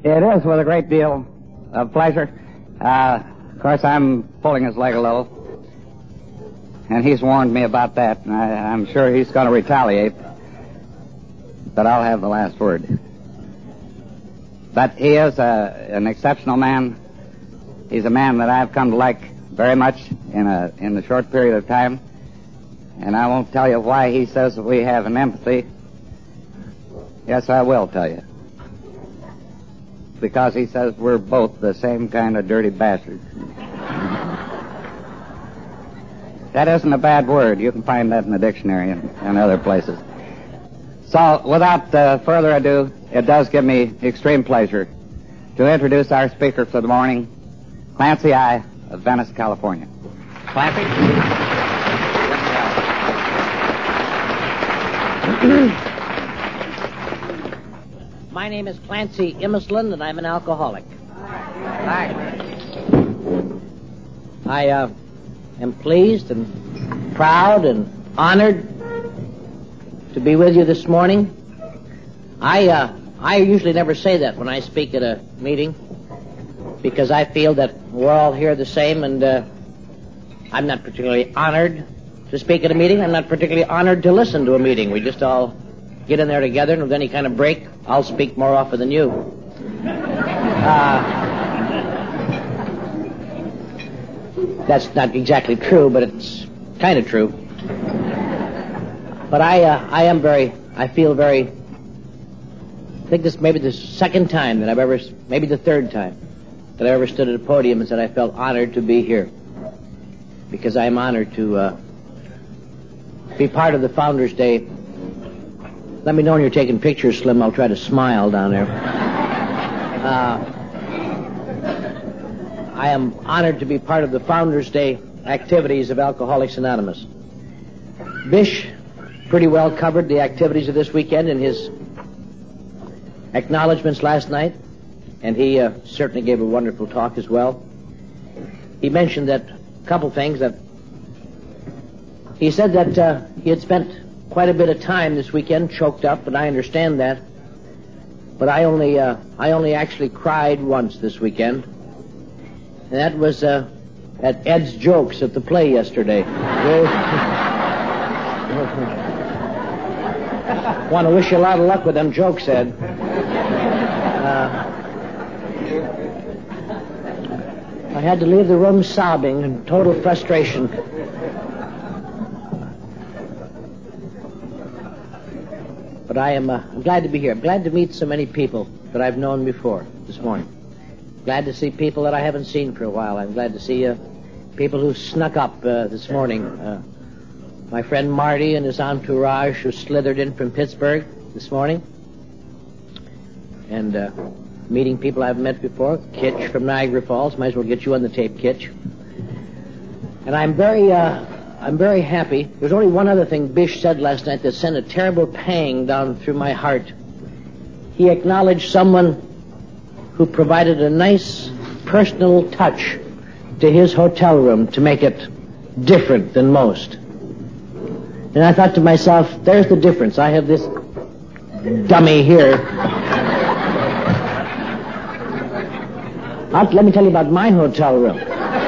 It is with a great deal of pleasure. Of course, I'm pulling his leg a little, and he's warned me about that, and I'm sure he's going to retaliate, but I'll have the last word. But he is an exceptional man. He's a man that I've come to like very much in a short period of time, and I won't tell you why he says that we have an empathy. Yes, I will tell you. Because he says we're both the same kind of dirty bastards. That isn't a bad word. You can find that in the dictionary and other places. So, without further ado, it does give me extreme pleasure to introduce our speaker for the morning, Clancy I of Venice, California. Clancy? My name is Clancy Imislund, and I'm an alcoholic. I am pleased and proud and honored to be with you this morning. I usually never say that when I speak at a meeting, because I feel that we're all here the same, and I'm not particularly honored to speak at a meeting. I'm not particularly honored to listen to a meeting. We just all get in there together, and with any kind of break, I'll speak more often than you. That's not exactly true, but it's kind of true. But I think this may be the second time that maybe the third time that I ever stood at a podium and said I felt honored to be here. Because I am honored to be part of the Founders Day. Let me know when you're taking pictures, Slim. I'll try to smile down there. I am honored to be part of the Founders Day activities of Alcoholics Anonymous. Bish pretty well covered the activities of this weekend in his acknowledgments last night, and he certainly gave a wonderful talk as well. He mentioned that a couple things. That he said that he had spent quite a bit of time this weekend choked up, and I understand that. But I only actually cried once this weekend, and that was at Ed's jokes at the play yesterday. Want to wish you a lot of luck with them jokes, Ed. I had to leave the room sobbing in total frustration. But I'm glad to be here. I'm glad to meet so many people that I've known before this morning. Glad to see people that I haven't seen for a while. I'm glad to see people who snuck up this morning. My friend Marty and his entourage who slithered in from Pittsburgh this morning. And meeting people I've met before. Kitch from Niagara Falls. Might as well get you on the tape, Kitch. And I'm very happy. There's only one other thing Bish said last night that sent a terrible pang down through my heart. He acknowledged someone who provided a nice personal touch to his hotel room to make it different than most. And I thought to myself, there's the difference. I have this dummy here. Let me tell you about my hotel room.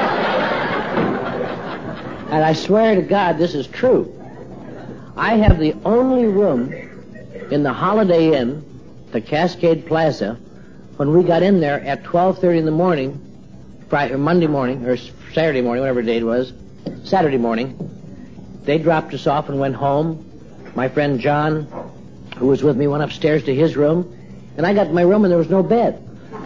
And I swear to God, this is true. I have the only room in the Holiday Inn, the Cascade Plaza, when we got in there at 12:30 in the morning, Friday, or Monday morning, or Saturday morning, whatever day it was, Saturday morning. They dropped us off and went home. My friend John, who was with me, went upstairs to his room, and I got to my room and there was no bed.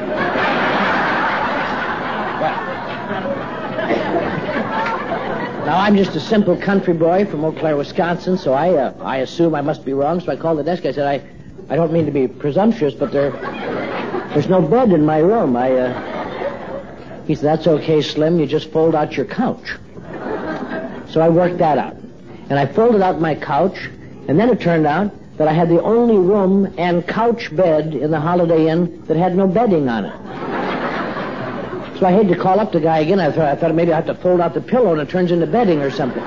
Now, I'm just a simple country boy from Eau Claire, Wisconsin, so I assume I must be wrong. So I called the desk. I said, I don't mean to be presumptuous, but there's no bed in my room. He said, that's okay, Slim. You just fold out your couch. So I worked that out. And I folded out my couch, and then it turned out that I had the only room and couch bed in the Holiday Inn that had no bedding on it. So I had to call up the guy again. I thought maybe I have to fold out the pillow and it turns into bedding or something.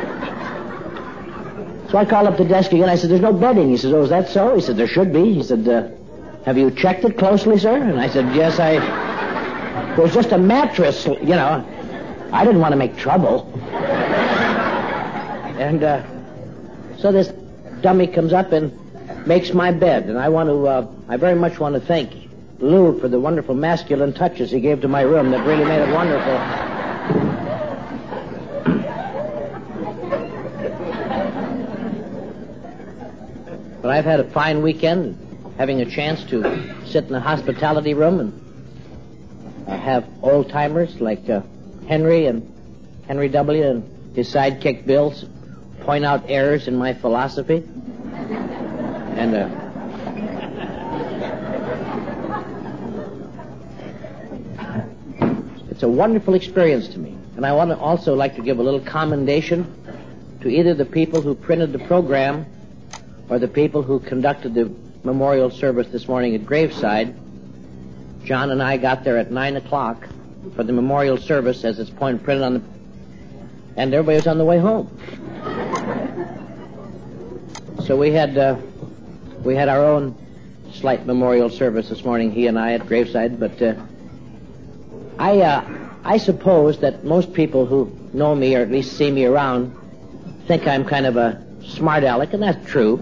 So I called up the desk again. I said, there's no bedding. He said, oh, is that so? He said, there should be. He said, have you checked it closely, sir? And I said, yes, it was just a mattress, I didn't want to make trouble. And so this dummy comes up and makes my bed. And I very much want to thank Lou for the wonderful masculine touches he gave to my room that really made it wonderful. But I've had a fine weekend, having a chance to sit in the hospitality room and have old-timers like Henry W. and his sidekick Bill point out errors in my philosophy. And it's a wonderful experience to me. And I want to also like to give a little commendation to either the people who printed the program or the people who conducted the memorial service this morning at Graveside. John and I got there at 9 o'clock for the memorial service as it's printed on the... And everybody was on the way home. So we had our own slight memorial service this morning, he and I at Graveside, but I suppose that most people who know me or at least see me around think I'm kind of a smart aleck, and that's true,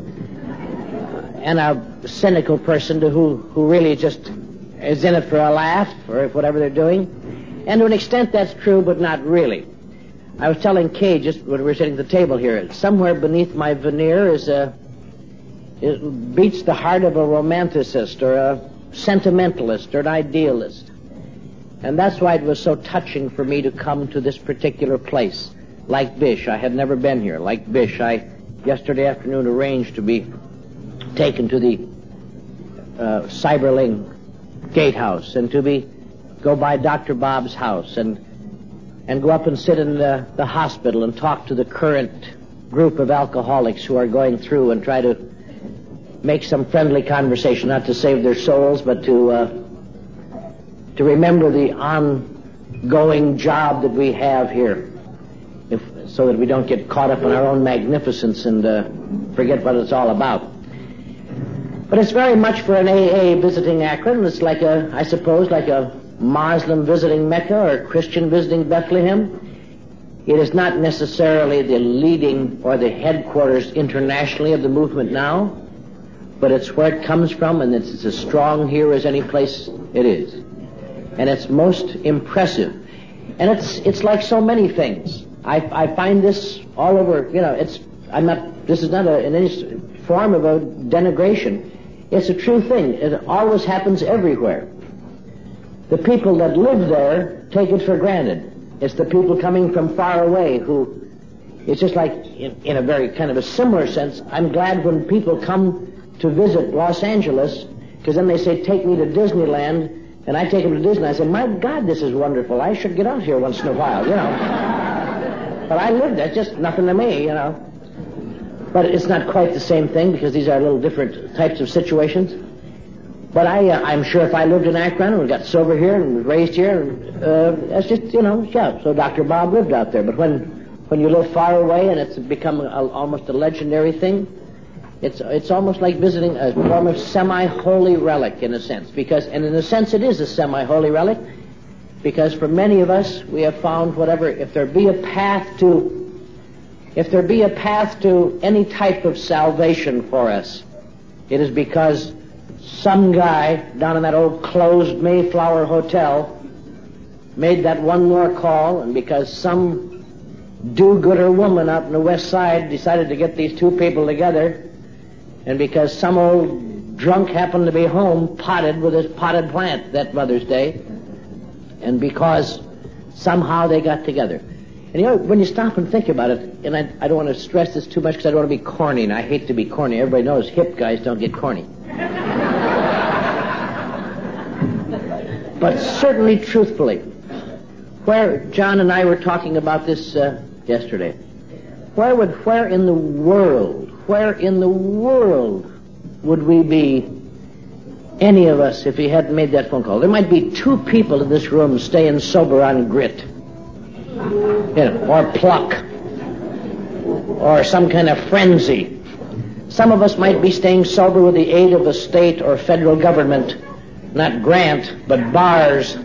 and a cynical person who really just is in it for a laugh or whatever they're doing. And to an extent that's true, but not really. I was telling Kay just when we were sitting at the table here, somewhere beneath my veneer it beats the heart of a romanticist or a sentimentalist or an idealist. And that's why it was so touching for me to come to this particular place. Like Bish, I had never been here. Like Bish, I yesterday afternoon arranged to be taken to the Cyberling Gatehouse and to go by Dr. Bob's house and go up and sit in the hospital and talk to the current group of alcoholics who are going through and try to make some friendly conversation, not to save their souls, but to remember the ongoing job that we have here, so that we don't get caught up in our own magnificence and forget what it's all about. But it's very much for an AA visiting Akron. It's like I suppose, like a Muslim visiting Mecca or a Christian visiting Bethlehem. It is not necessarily the leading or the headquarters internationally of the movement now, but it's where it comes from, and it's as strong here as any place it is. And it's most impressive. And it's like so many things. I find this all over, this is not in any form of a denigration. It's a true thing. It always happens everywhere. The people that live there take it for granted. It's the people coming from far away who, it's just like, in a very kind of a similar sense, I'm glad when people come to visit Los Angeles, because then they say, take me to Disneyland, and I take them to Disney. I say, my God, this is wonderful. I should get out here once in a while, But I live there. It's just nothing to me, But it's not quite the same thing because these are little different types of situations. But I'm sure if I lived in Akron and got sober here and was raised here, that's just, So Dr. Bob lived out there. But when you live far away and it's become almost a legendary thing, it's almost like visiting a form of semi-holy relic in a sense. And in a sense it is a semi-holy relic, because for many of us we have found if there be a path to any type of salvation for us, it is because some guy down in that old closed Mayflower Hotel made that one more call, and because some do-gooder woman out in the West Side decided to get these two people together, and because some old drunk happened to be home potted with his potted plant that Mother's Day, and because somehow they got together. And when you stop and think about it, and I don't want to stress this too much because I don't want to be corny, and I hate to be corny. Everybody knows hip guys don't get corny. But certainly, truthfully, where John and I were talking about this yesterday, where in the world would we be, any of us, if he hadn't made that phone call? There might be two people in this room staying sober on grit, or pluck, or some kind of frenzy. Some of us might be staying sober with the aid of the state or federal government, not grant, but bars.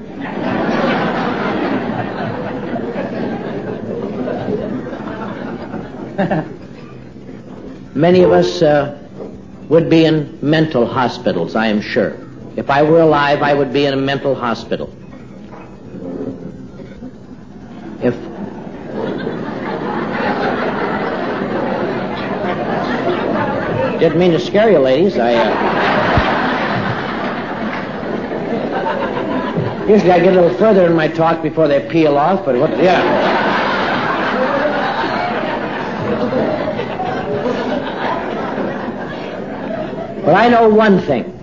Many of us would be in mental hospitals, I am sure. If I were alive, I would be in a mental hospital. Didn't mean to scare you, ladies. Usually I get a little further in my talk before they peel off, but yeah. But I know one thing,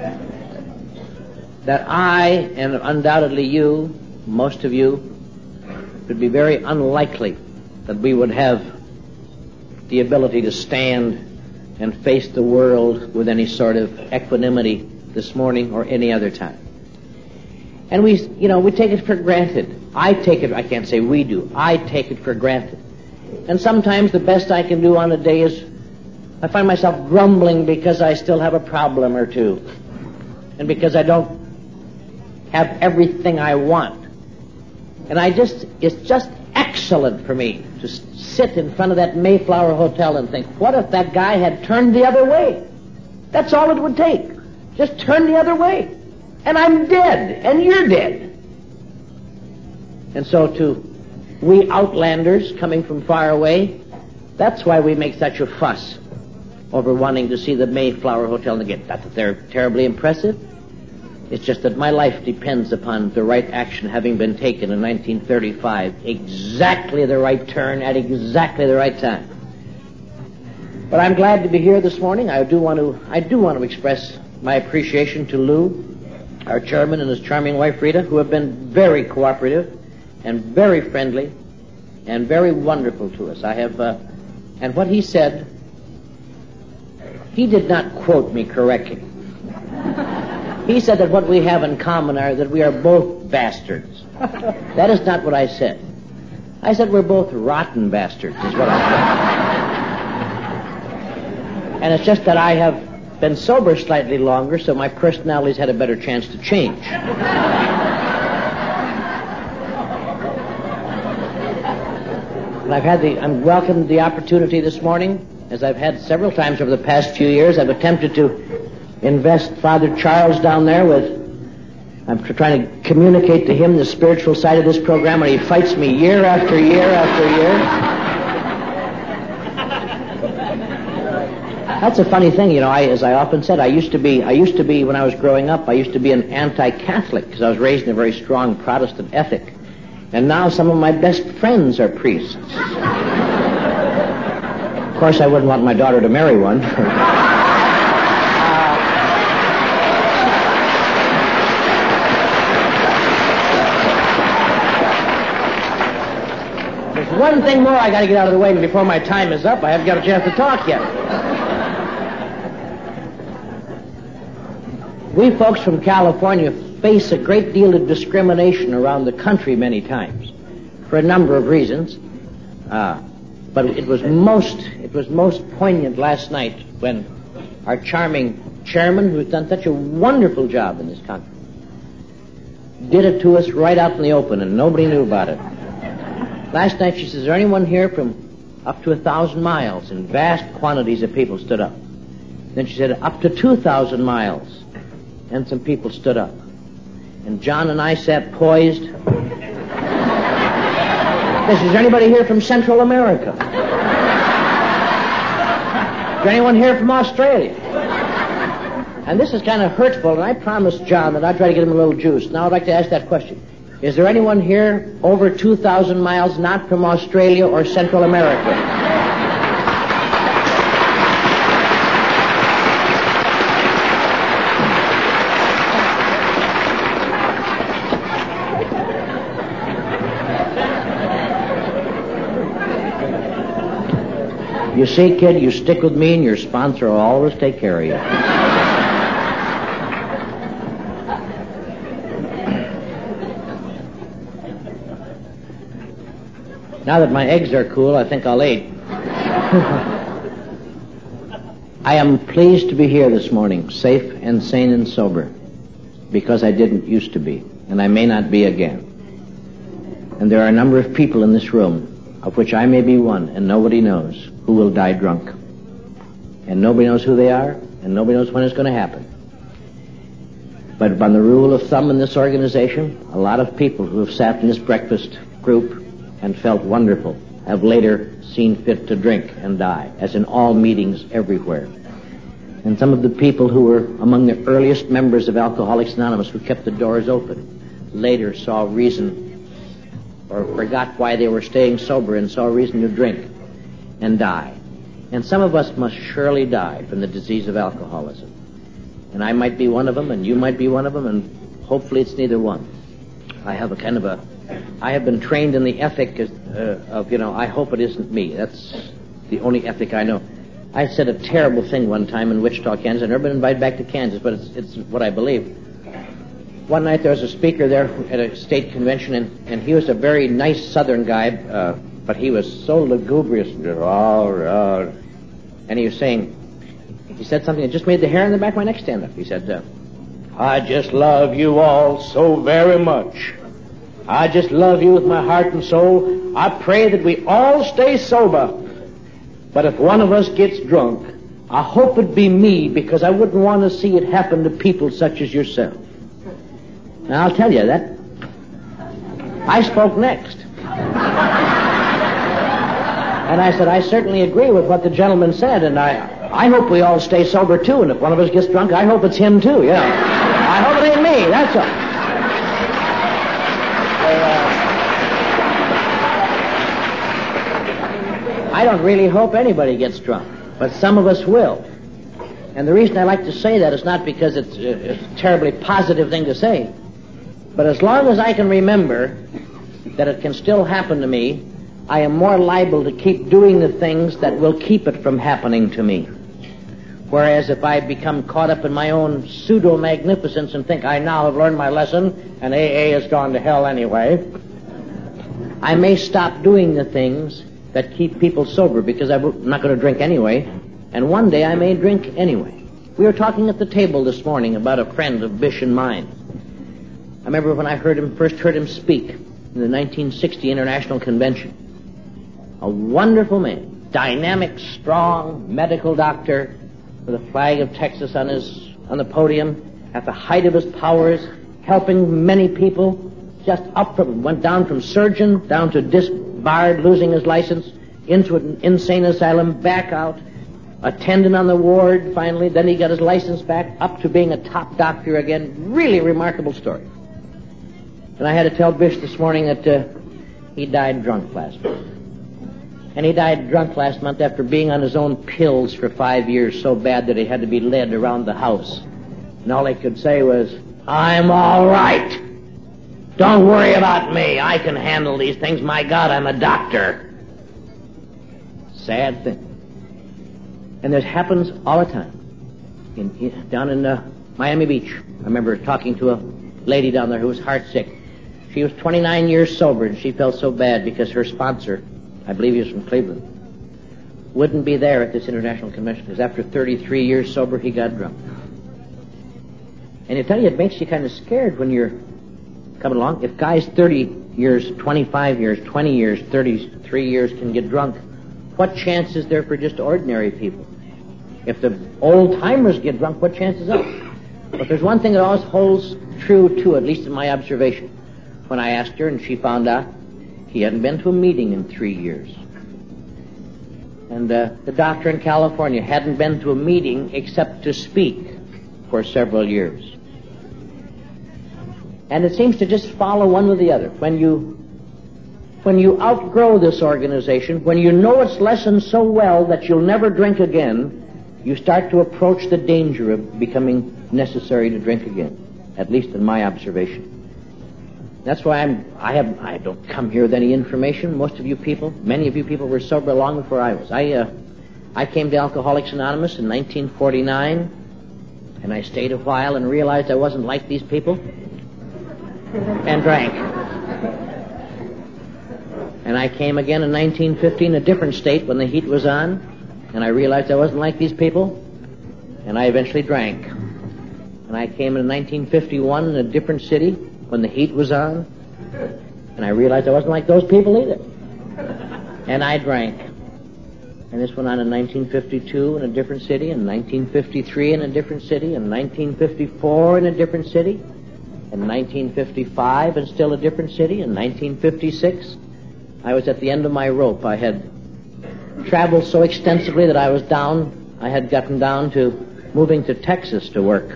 that I, and undoubtedly you, most of you, would be very unlikely that we would have the ability to stand and face the world with any sort of equanimity this morning or any other time. And we take it for granted. I can't say we do. I take it for granted. And sometimes the best I can do on a day is I find myself grumbling because I still have a problem or two. And because I don't have everything I want. And it's just excellent for me to sit in front of that Mayflower Hotel and think, what if that guy had turned the other way? That's all it would take. Just turn the other way. And I'm dead, and you're dead. And so to we outlanders coming from far away, that's why we make such a fuss over wanting to see the Mayflower Hotel again. Not that they're terribly impressive. It's just that my life depends upon the right action having been taken in 1935. Exactly the right turn at exactly the right time. But I'm glad to be here this morning. I do want to express my appreciation to Lou, our chairman, and his charming wife Rita, who have been very cooperative and very friendly and very wonderful to us. And what he said, he did not quote me correctly. He said that what we have in common are that we are both bastards. That is not what I said. I said we're both rotten bastards, is what I said. And it's just that I have been sober slightly longer, so my personality's had a better chance to change. And I'm welcomed the opportunity this morning, as I've had several times over the past few years. I've attempted to invest Father Charles down there I'm trying to communicate to him the spiritual side of this program, and he fights me year after year after year. That's a funny thing, as I often said, I used to be, when I was growing up, I used to be an anti-Catholic, because I was raised in a very strong Protestant ethic. And now some of my best friends are priests. Of course, I wouldn't want my daughter to marry one. There's one thing more I got to get out of the way before my time is up. I haven't got a chance to talk yet. We folks from California face a great deal of discrimination around the country many times for a number of reasons. But it was most poignant last night when our charming chairman, who's done such a wonderful job in this country, did it to us right out in the open, and nobody knew about it. Last night she says, is there anyone here from up to 1,000 miles? And vast quantities of people stood up. Then she said, up to 2,000 miles. And some people stood up. And John and I sat poised. Is there anybody here from Central America? Is there anyone here from Australia? And this is kind of hurtful, and I promised John that I'd try to get him a little juice. Now I'd like to ask that question. Is there anyone here over 2,000 miles not from Australia or Central America? You see, kid, you stick with me and your sponsor will always take care of you. Now that my eggs are cool, I think I'll eat. I am pleased to be here this morning, safe and sane and sober, because I didn't used to be, and I may not be again. And there are a number of people in this room, of which I may be one, and nobody knows, who will die drunk. And nobody knows who they are, and nobody knows when it's going to happen. But by the rule of thumb in this organization, a lot of people who have sat in this breakfast group and felt wonderful have later seen fit to drink and die, as in all meetings everywhere. And some of the people who were among the earliest members of Alcoholics Anonymous, who kept the doors open, later saw reason or forgot why they were staying sober and saw reason to drink and die. And some of us must surely die from the disease of alcoholism. And I might be one of them, and you might be one of them, and hopefully it's neither one. I have I have been trained in the ethic of, I hope it isn't me. That's the only ethic I know. I said a terrible thing one time in Wichita, Kansas. I've never been invited back to Kansas, but it's what I believe. One night there was a speaker there at a state convention, and he was a very nice Southern guy, but he was so lugubrious. And he was saying, he said something that just made the hair on the back of my neck stand up. He said, I just love you all so very much. I just love you with my heart and soul. I pray that we all stay sober. But if one of us gets drunk, I hope it be me, because I wouldn't want to see it happen to people such as yourself. Now, I'll tell you that. I spoke next. And I said, I certainly agree with what the gentleman said, and I hope we all stay sober, too, and if one of us gets drunk, I hope it's him, too, I hope it ain't me, that's all. I don't really hope anybody gets drunk, but some of us will. And the reason I like to say that is not because it's a terribly positive thing to say, but as long as I can remember that it can still happen to me, I am more liable to keep doing the things that will keep it from happening to me. Whereas if I become caught up in my own pseudo-magnificence and think I now have learned my lesson and AA has gone to hell anyway, I may stop doing the things that keep people sober because I'm not going to drink anyway, and one day I may drink anyway. We were talking at the table this morning about a friend of Bish and mine. I remember when I first heard him speak in the 1960 International Convention. A wonderful man, dynamic, strong medical doctor with a flag of Texas on the podium, at the height of his powers, helping many people, went down from surgeon, down to disbarred, losing his license, into an insane asylum, back out, attendant on the ward finally, then he got his license back, up to being a top doctor again. Really remarkable story. And I had to tell Bish this morning that he died drunk last month. And he died drunk last month after being on his own pills for 5 years so bad that he had to be led around the house. And all he could say was, I'm all right. Don't worry about me. I can handle these things. My God, I'm a doctor. Sad thing. And this happens all the time. Down in Miami Beach. I remember talking to a lady down there who was heartsick. She was 29 years sober, and she felt so bad because her sponsor, I believe he was from Cleveland, wouldn't be there at this international convention because after 33 years sober, he got drunk. And I tell you, it makes you kind of scared when you're coming along. If guys 30 years, 25 years, 20 years, 33 years can get drunk, what chance is there for just ordinary people? If the old-timers get drunk, what chance is there? But there's one thing that always holds true, too, at least in my observation. When I asked her, and she found out, he hadn't been to a meeting in 3 years. And the doctor in California hadn't been to a meeting except to speak for several years. And it seems to just follow one with the other. When you outgrow this organization, when you know its lessons so well that you'll never drink again, you start to approach the danger of becoming necessary to drink again, at least in my observation. That's why I don't come here with any information. Most of you people, many of you people were sober long before I was. I came to Alcoholics Anonymous in 1949, and I stayed a while and realized I wasn't like these people, and drank. And I came again in 1950 in a different state when the heat was on, and I realized I wasn't like these people, and I eventually drank. And I came in 1951 in a different city when the heat was on, and I realized I wasn't like those people either. And I drank. And this went on in 1952 in a different city, in 1953 in a different city, in 1954 in a different city, in 1955 in still a different city, in 1956 I was at the end of my rope. I had traveled so extensively that I had gotten down to moving to Texas to work.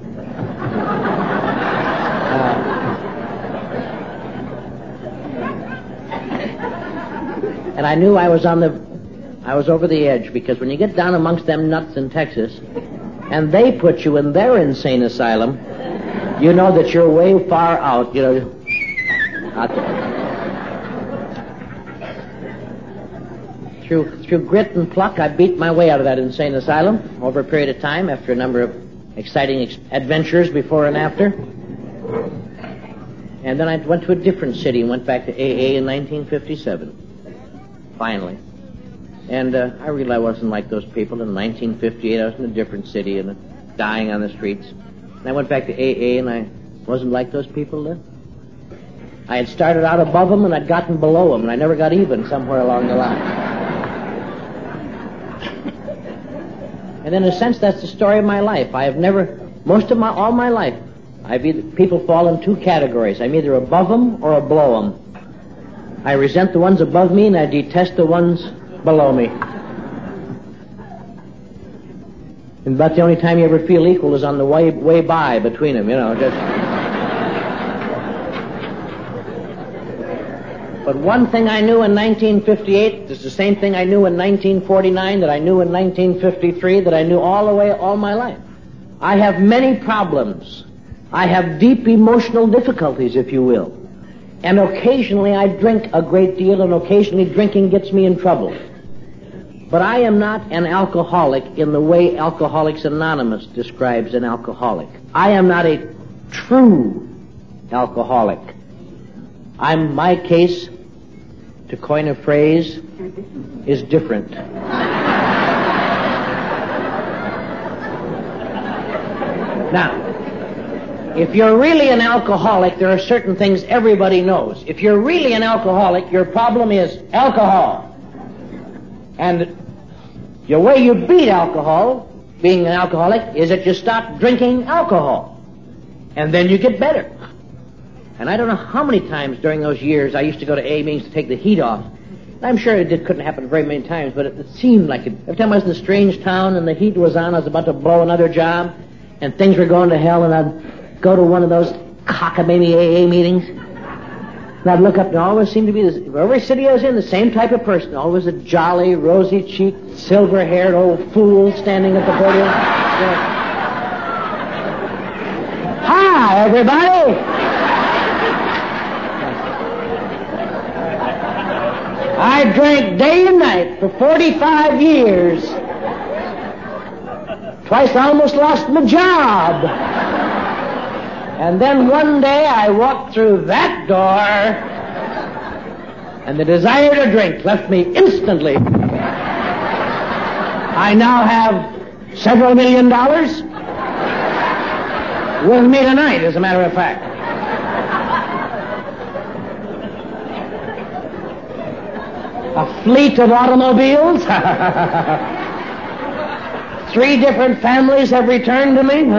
And I knew I was over the edge, because when you get down amongst them nuts in Texas, and they put you in their insane asylum, you know that you're way far out, out there. Through grit and pluck, I beat my way out of that insane asylum over a period of time after a number of exciting adventures before and after. And then I went to a different city and went back to AA in 1957, finally. And I realized I wasn't like those people. In 1958, I was in a different city and dying on the streets. And I went back to AA, and I wasn't like those people then. I had started out above them, and I'd gotten below them, and I never got even somewhere along the line. And in a sense, that's the story of my life. I have never, all my life, people fall in two categories. I'm either above them or below them. I resent the ones above me, and I detest the ones below me. And about the only time you ever feel equal is on the way by between them, just. But one thing I knew in 1958 is the same thing I knew in 1949, that I knew in 1953, that I knew all my life. I have many problems. I have deep emotional difficulties, if you will. And occasionally I drink a great deal, and occasionally drinking gets me in trouble. But I am not an alcoholic in the way Alcoholics Anonymous describes an alcoholic. I am not a true alcoholic. My case, to coin a phrase, is different. Now, if you're really an alcoholic, there are certain things everybody knows. If you're really an alcoholic, your problem is alcohol. And the way you beat alcohol, being an alcoholic, is that you stop drinking alcohol. And then you get better. And I don't know how many times during those years I used to go to AA meetings to take the heat off. And I'm sure it couldn't happen very many times, but it seemed like it. Every time I was in a strange town and the heat was on, I was about to blow another job, and things were going to hell, and I'd go to one of those cockamamie AA meetings, and I'd look up, and always seemed to be every city I was in, the same type of person. Always a jolly, rosy-cheeked, silver-haired old fool standing at the podium. Hi, everybody! I drank day and night for 45 years. Twice I almost lost my job. And then one day I walked through that door, and the desire to drink left me instantly. I now have several $1 million with me tonight, as a matter of fact. A fleet of automobiles. 3 different families have returned to me.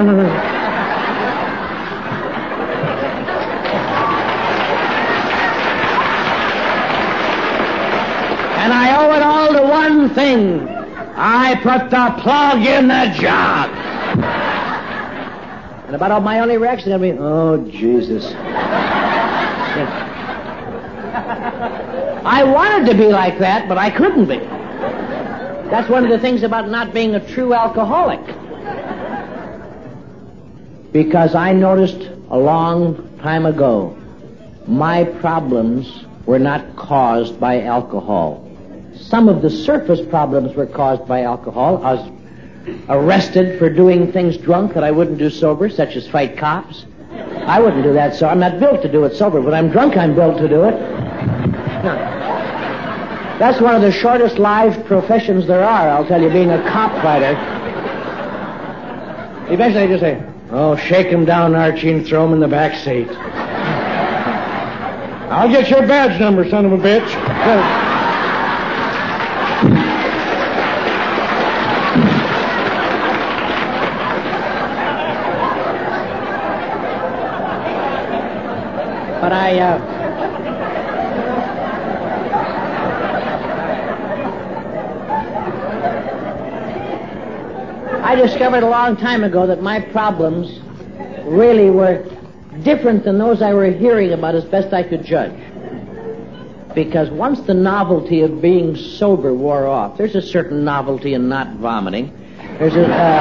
And I owe it all to one thing. I put the plug in the jug. And about all my only reaction, I'd be, oh, Jesus. I wanted to be like that, but I couldn't be. That's one of the things about not being a true alcoholic. Because I noticed a long time ago, my problems were not caused by alcohol. Some of the surface problems were caused by alcohol. I was arrested for doing things drunk that I wouldn't do sober, such as fight cops. I wouldn't do that, so I'm not built to do it sober. When I'm drunk, I'm built to do it. That's one of the shortest lived professions there are, I'll tell you, being a cop fighter. Eventually they just say, oh, shake him down, Archie, and throw him in the back seat. I'll get your badge number, son of a bitch. But I discovered a long time ago that my problems really were different than those I were hearing about as best I could judge. Because once the novelty of being sober wore off, there's a certain novelty in not vomiting. There's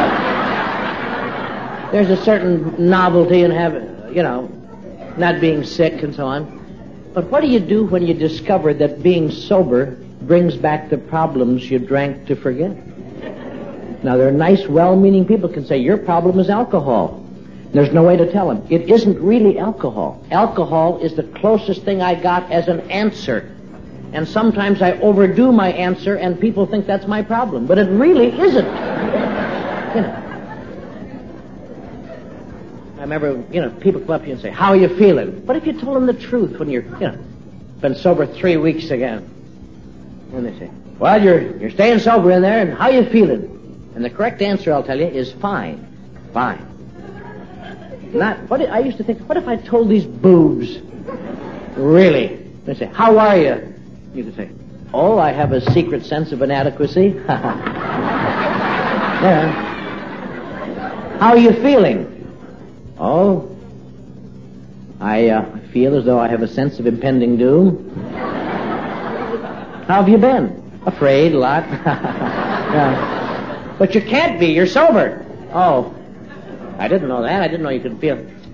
a certain novelty in having, not being sick and so on. But what do you do when you discover that being sober brings back the problems you drank to forget? Now, there are nice, well-meaning people who can say, your problem is alcohol. There's no way to tell them. It isn't really alcohol. Alcohol is the closest thing I got as an answer. And sometimes I overdo my answer, and people think that's my problem. But it really isn't. I remember, people come up to you and say, how are you feeling? What if you told them the truth when you're, been sober 3 weeks again? And they say, well, you're staying sober in there, and how are you feeling? And the correct answer, I'll tell you, is fine. Fine. I used to think, what if I told these boobs? Really? They say, how are you? You could say, oh, I have a secret sense of inadequacy. Yeah. How are you feeling? Oh, I feel as though I have a sense of impending doom. How have you been? Afraid a lot. Yeah. But you can't be. You're sober. Oh, I didn't know that. I didn't know you could feel.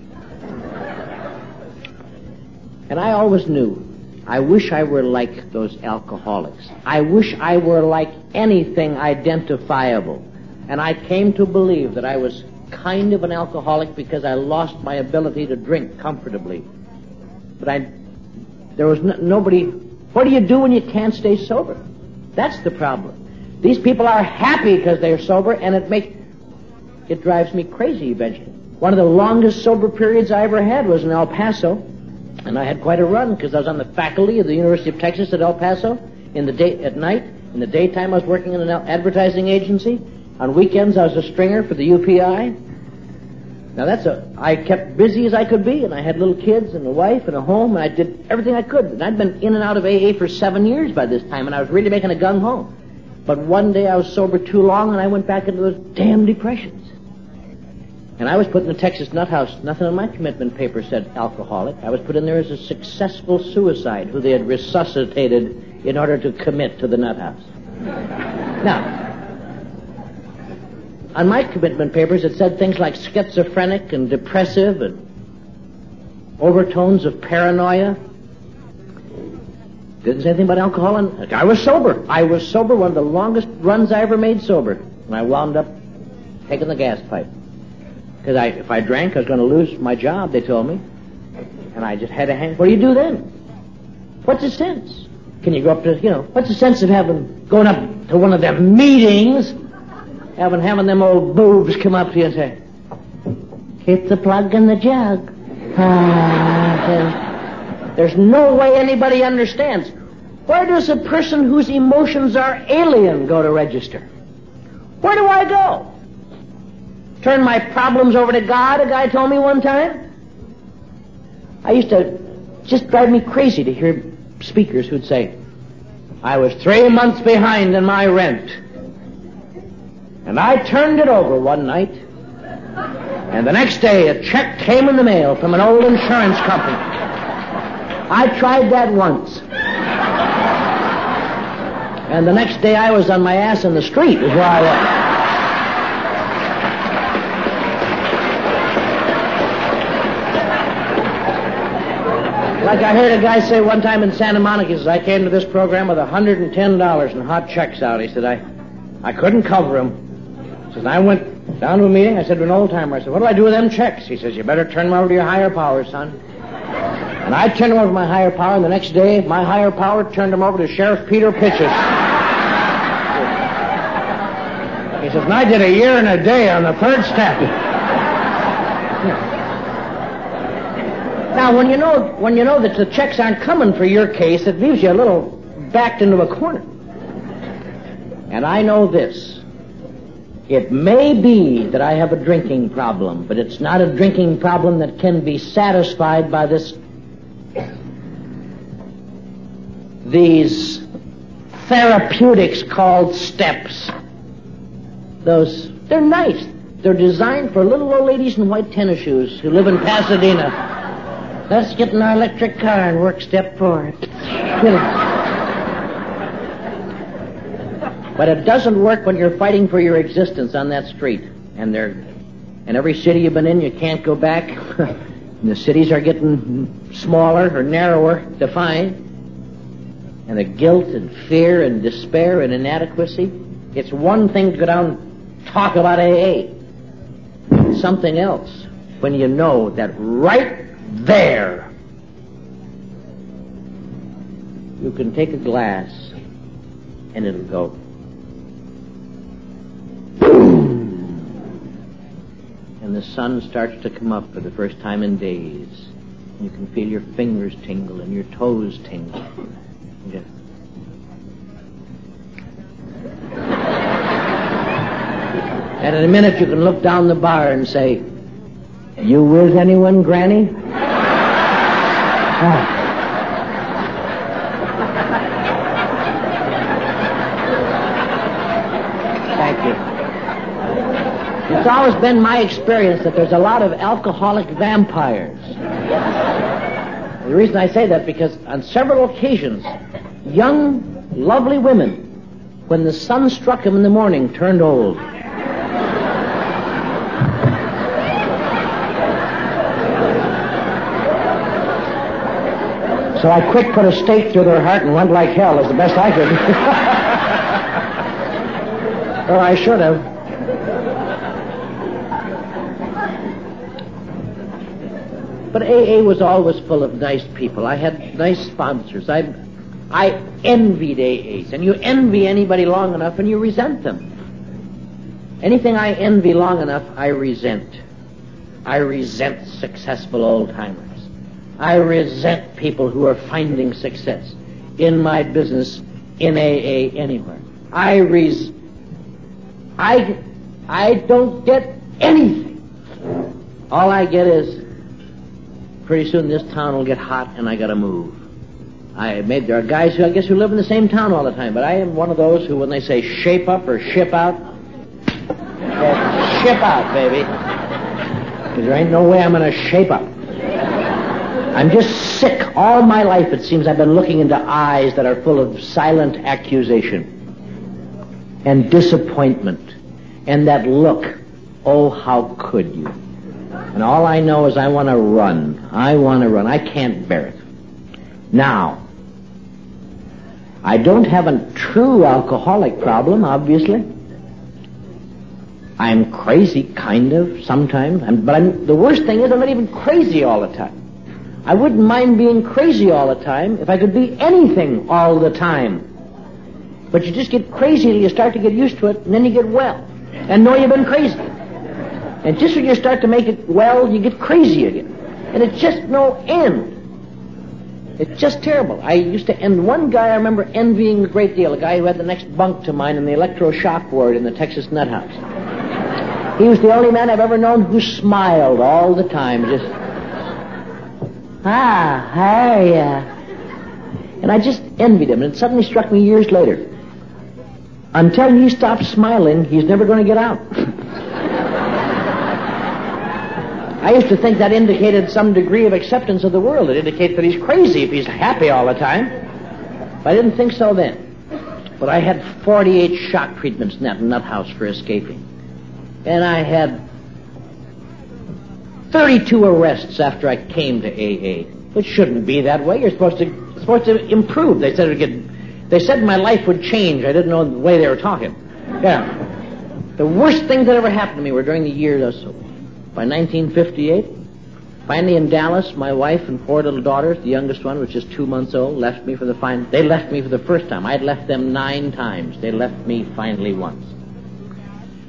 And I always knew, I wish I were like those alcoholics. I wish I were like anything identifiable. And I came to believe that I was kind of an alcoholic because I lost my ability to drink comfortably. But there was nobody. What do you do when you can't stay sober? That's the problem. These people are happy because they're sober, and it drives me crazy eventually. One of the longest sober periods I ever had was in El Paso, and I had quite a run because I was on the faculty of the University of Texas at El Paso at night. In the daytime, I was working in an advertising agency. On weekends, I was a stringer for the UPI. Now I kept busy as I could be, and I had little kids and a wife and a home, and I did everything I could. And I'd been in and out of AA for 7 years by this time, and I was really making a gung-ho. But one day I was sober too long, and I went back into those damn depressions. And I was put in the Texas nut house. Nothing on my commitment paper said alcoholic. I was put in there as a successful suicide who they had resuscitated in order to commit to the nut house. Now, on my commitment papers, it said things like schizophrenic and depressive and overtones of paranoia. Didn't say anything about alcohol. And I was sober. One of the longest runs I ever made sober. And I wound up taking the gas pipe. Because if I drank, I was going to lose my job, they told me. And I just had to hang. What do you do then? What's the sense? Can you go up to, what's the sense of going up to one of them meetings, having them old boobs come up to you and say, hit the plug in the jug. There's no way anybody understands. Where does a person whose emotions are alien go to register? Where do I go? Turn my problems over to God, a guy told me one time. I used to just drive me crazy to hear speakers who'd say, I was 3 months behind in my rent. And I turned it over one night. And the next day a check came in the mail from an old insurance company. I tried that once. And the next day I was on my ass in the street is where I was. Like I heard a guy say one time in Santa Monica, he says, I came to this program with $110 in hot checks out. He said, I couldn't cover them. He says, I went down to a meeting. I said to an old-timer, I said, what do I do with them checks? He says, you better turn them over to your higher power, son. And I turned them over to my higher power, and the next day, my higher power turned them over to Sheriff Peter Pitches. He says, and I did a year and a day on the third step. Now, when you know that the checks aren't coming for your case, it leaves you a little backed into a corner. And I know this. It may be that I have a drinking problem, but it's not a drinking problem that can be satisfied by these therapeutics called steps. They're nice. They're designed for little old ladies in white tennis shoes who live in Pasadena. Let's get in our electric car and work step 4. But it doesn't work when you're fighting for your existence on that street. And every city you've been in, you can't go back. And the cities are getting smaller or narrower to find. And the guilt and fear and despair and inadequacy. It's one thing to go down and talk about AA. It's something else when you know that right there you can take a glass and it'll go. And the sun starts to come up for the first time in days. And you can feel your fingers tingle and your toes tingle. And in a minute you can look down the bar and say, "You with anyone, Granny?" Oh. Thank you. It's always been my experience that there's a lot of alcoholic vampires. The reason I say that because on several occasions, young, lovely women, when the sun struck them in the morning, turned old. So I quick put a stake through their heart and went like hell as the best I could. Or I should have. But AA was always full of nice people. I had nice sponsors. I envied AAs. And you envy anybody long enough and you resent them. Anything I envy long enough, I resent. I resent successful old-timers. I resent people who are finding success in my business, in AA, anywhere. I don't get anything. All I get is, pretty soon this town will get hot and I gotta move. There are guys who I guess who live in the same town all the time, but I am one of those who, when they say shape up or ship out, ship out, baby. Because there ain't no way I'm gonna shape up. I'm just sick. All my life, it seems, I've been looking into eyes that are full of silent accusation and disappointment. And that look, oh, how could you? And all I know is I want to run. I want to run. I can't bear it. Now, I don't have a true alcoholic problem, obviously. I'm crazy, kind of, sometimes. But the worst thing is I'm not even crazy all the time. I wouldn't mind being crazy all the time if I could be anything all the time. But you just get crazy till you start to get used to it, and then you get well. And know you've been crazy. And just when you start to make it well, you get crazy again. And it's just no end. It's just terrible. I used to one guy I remember envying a great deal, a guy who had the next bunk to mine in the electroshock ward in the Texas Nut House. He was the only man I've ever known who smiled all the time, just... Hi, And I just envied him, and it suddenly struck me years later. Until he stops smiling, he's never going to get out. I used to think that indicated some degree of acceptance of the world. It indicates that he's crazy if he's happy all the time. But I didn't think so then. But I had 48 shock treatments in that nut house for escaping. And I had 32 arrests after I came to AA. It shouldn't be that way. You're supposed to improve. They said my life would change. I didn't know the way they were talking. Yeah. The worst things that ever happened to me were during the years or so. By 1958, finally in Dallas, my wife and 4 little daughters, the youngest one was just 2 months old, left me for the first time. I had left them 9 times. They left me finally once.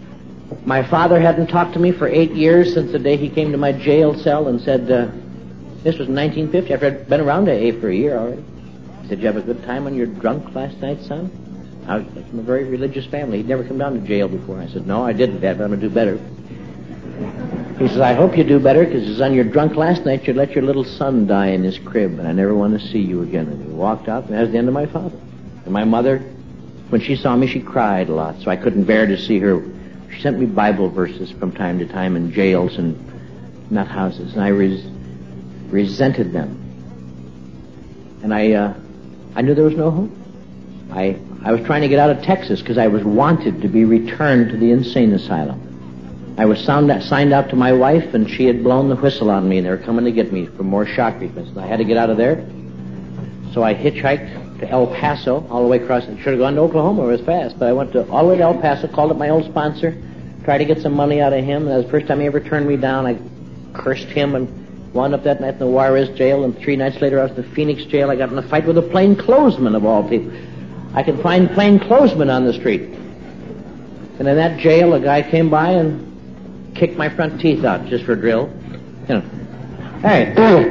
My father hadn't talked to me for 8 years since the day he came to my jail cell and said, This was in 1950, after I'd been around AA for a year already. He said, "Did you have a good time when you were drunk last night, son?" I was from a very religious family. He'd never come down to jail before. I said, "No, I didn't, Dad, but I'm going to do better." He says, "I hope you do better, because on your drunk last night, you let your little son die in his crib, and I never want to see you again." And he walked out, and that was the end of my father. And my mother, when she saw me, she cried a lot, so I couldn't bear to see her. She sent me Bible verses from time to time in jails and nut houses, and I resented them. And I knew there was no hope. I was trying to get out of Texas because I was wanted to be returned to the insane asylum. I was signed out to my wife, and she had blown the whistle on me, and they were coming to get me for more shock treatments. And I had to get out of there. So I hitchhiked to El Paso, all the way across. I should have gone to Oklahoma. It was fast. But I went all the way to El Paso, called up my old sponsor, tried to get some money out of him. And that was the first time he ever turned me down. I cursed him and wound up that night in the Juarez jail. And 3 nights later, I was in the Phoenix jail. I got in a fight with a plainclothesman, of all people. I could find plainclothesmen on the street. And in that jail, a guy came by and kicked my front teeth out just for a drill. You know, "Hey,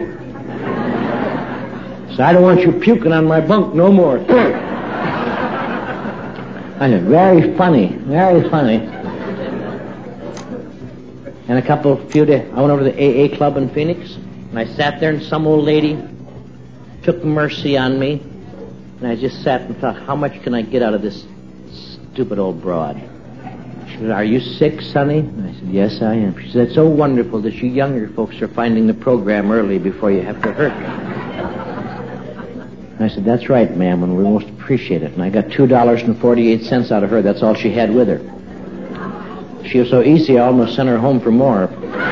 so I don't want you puking on my bunk no more." I said, "Very funny, very funny." And few days, I went over to the AA club in Phoenix, and I sat there, and some old lady took mercy on me. And I just sat and thought, how much can I get out of this stupid old broad? She said, "Are you sick, Sonny?" And I said, "Yes, I am." She said, "It's so wonderful that you younger folks are finding the program early before you have to hurt me." And I said, "That's right, ma'am, and we most appreciate it." And I got $2.48 out of her. That's all she had with her. She was so easy, I almost sent her home for more.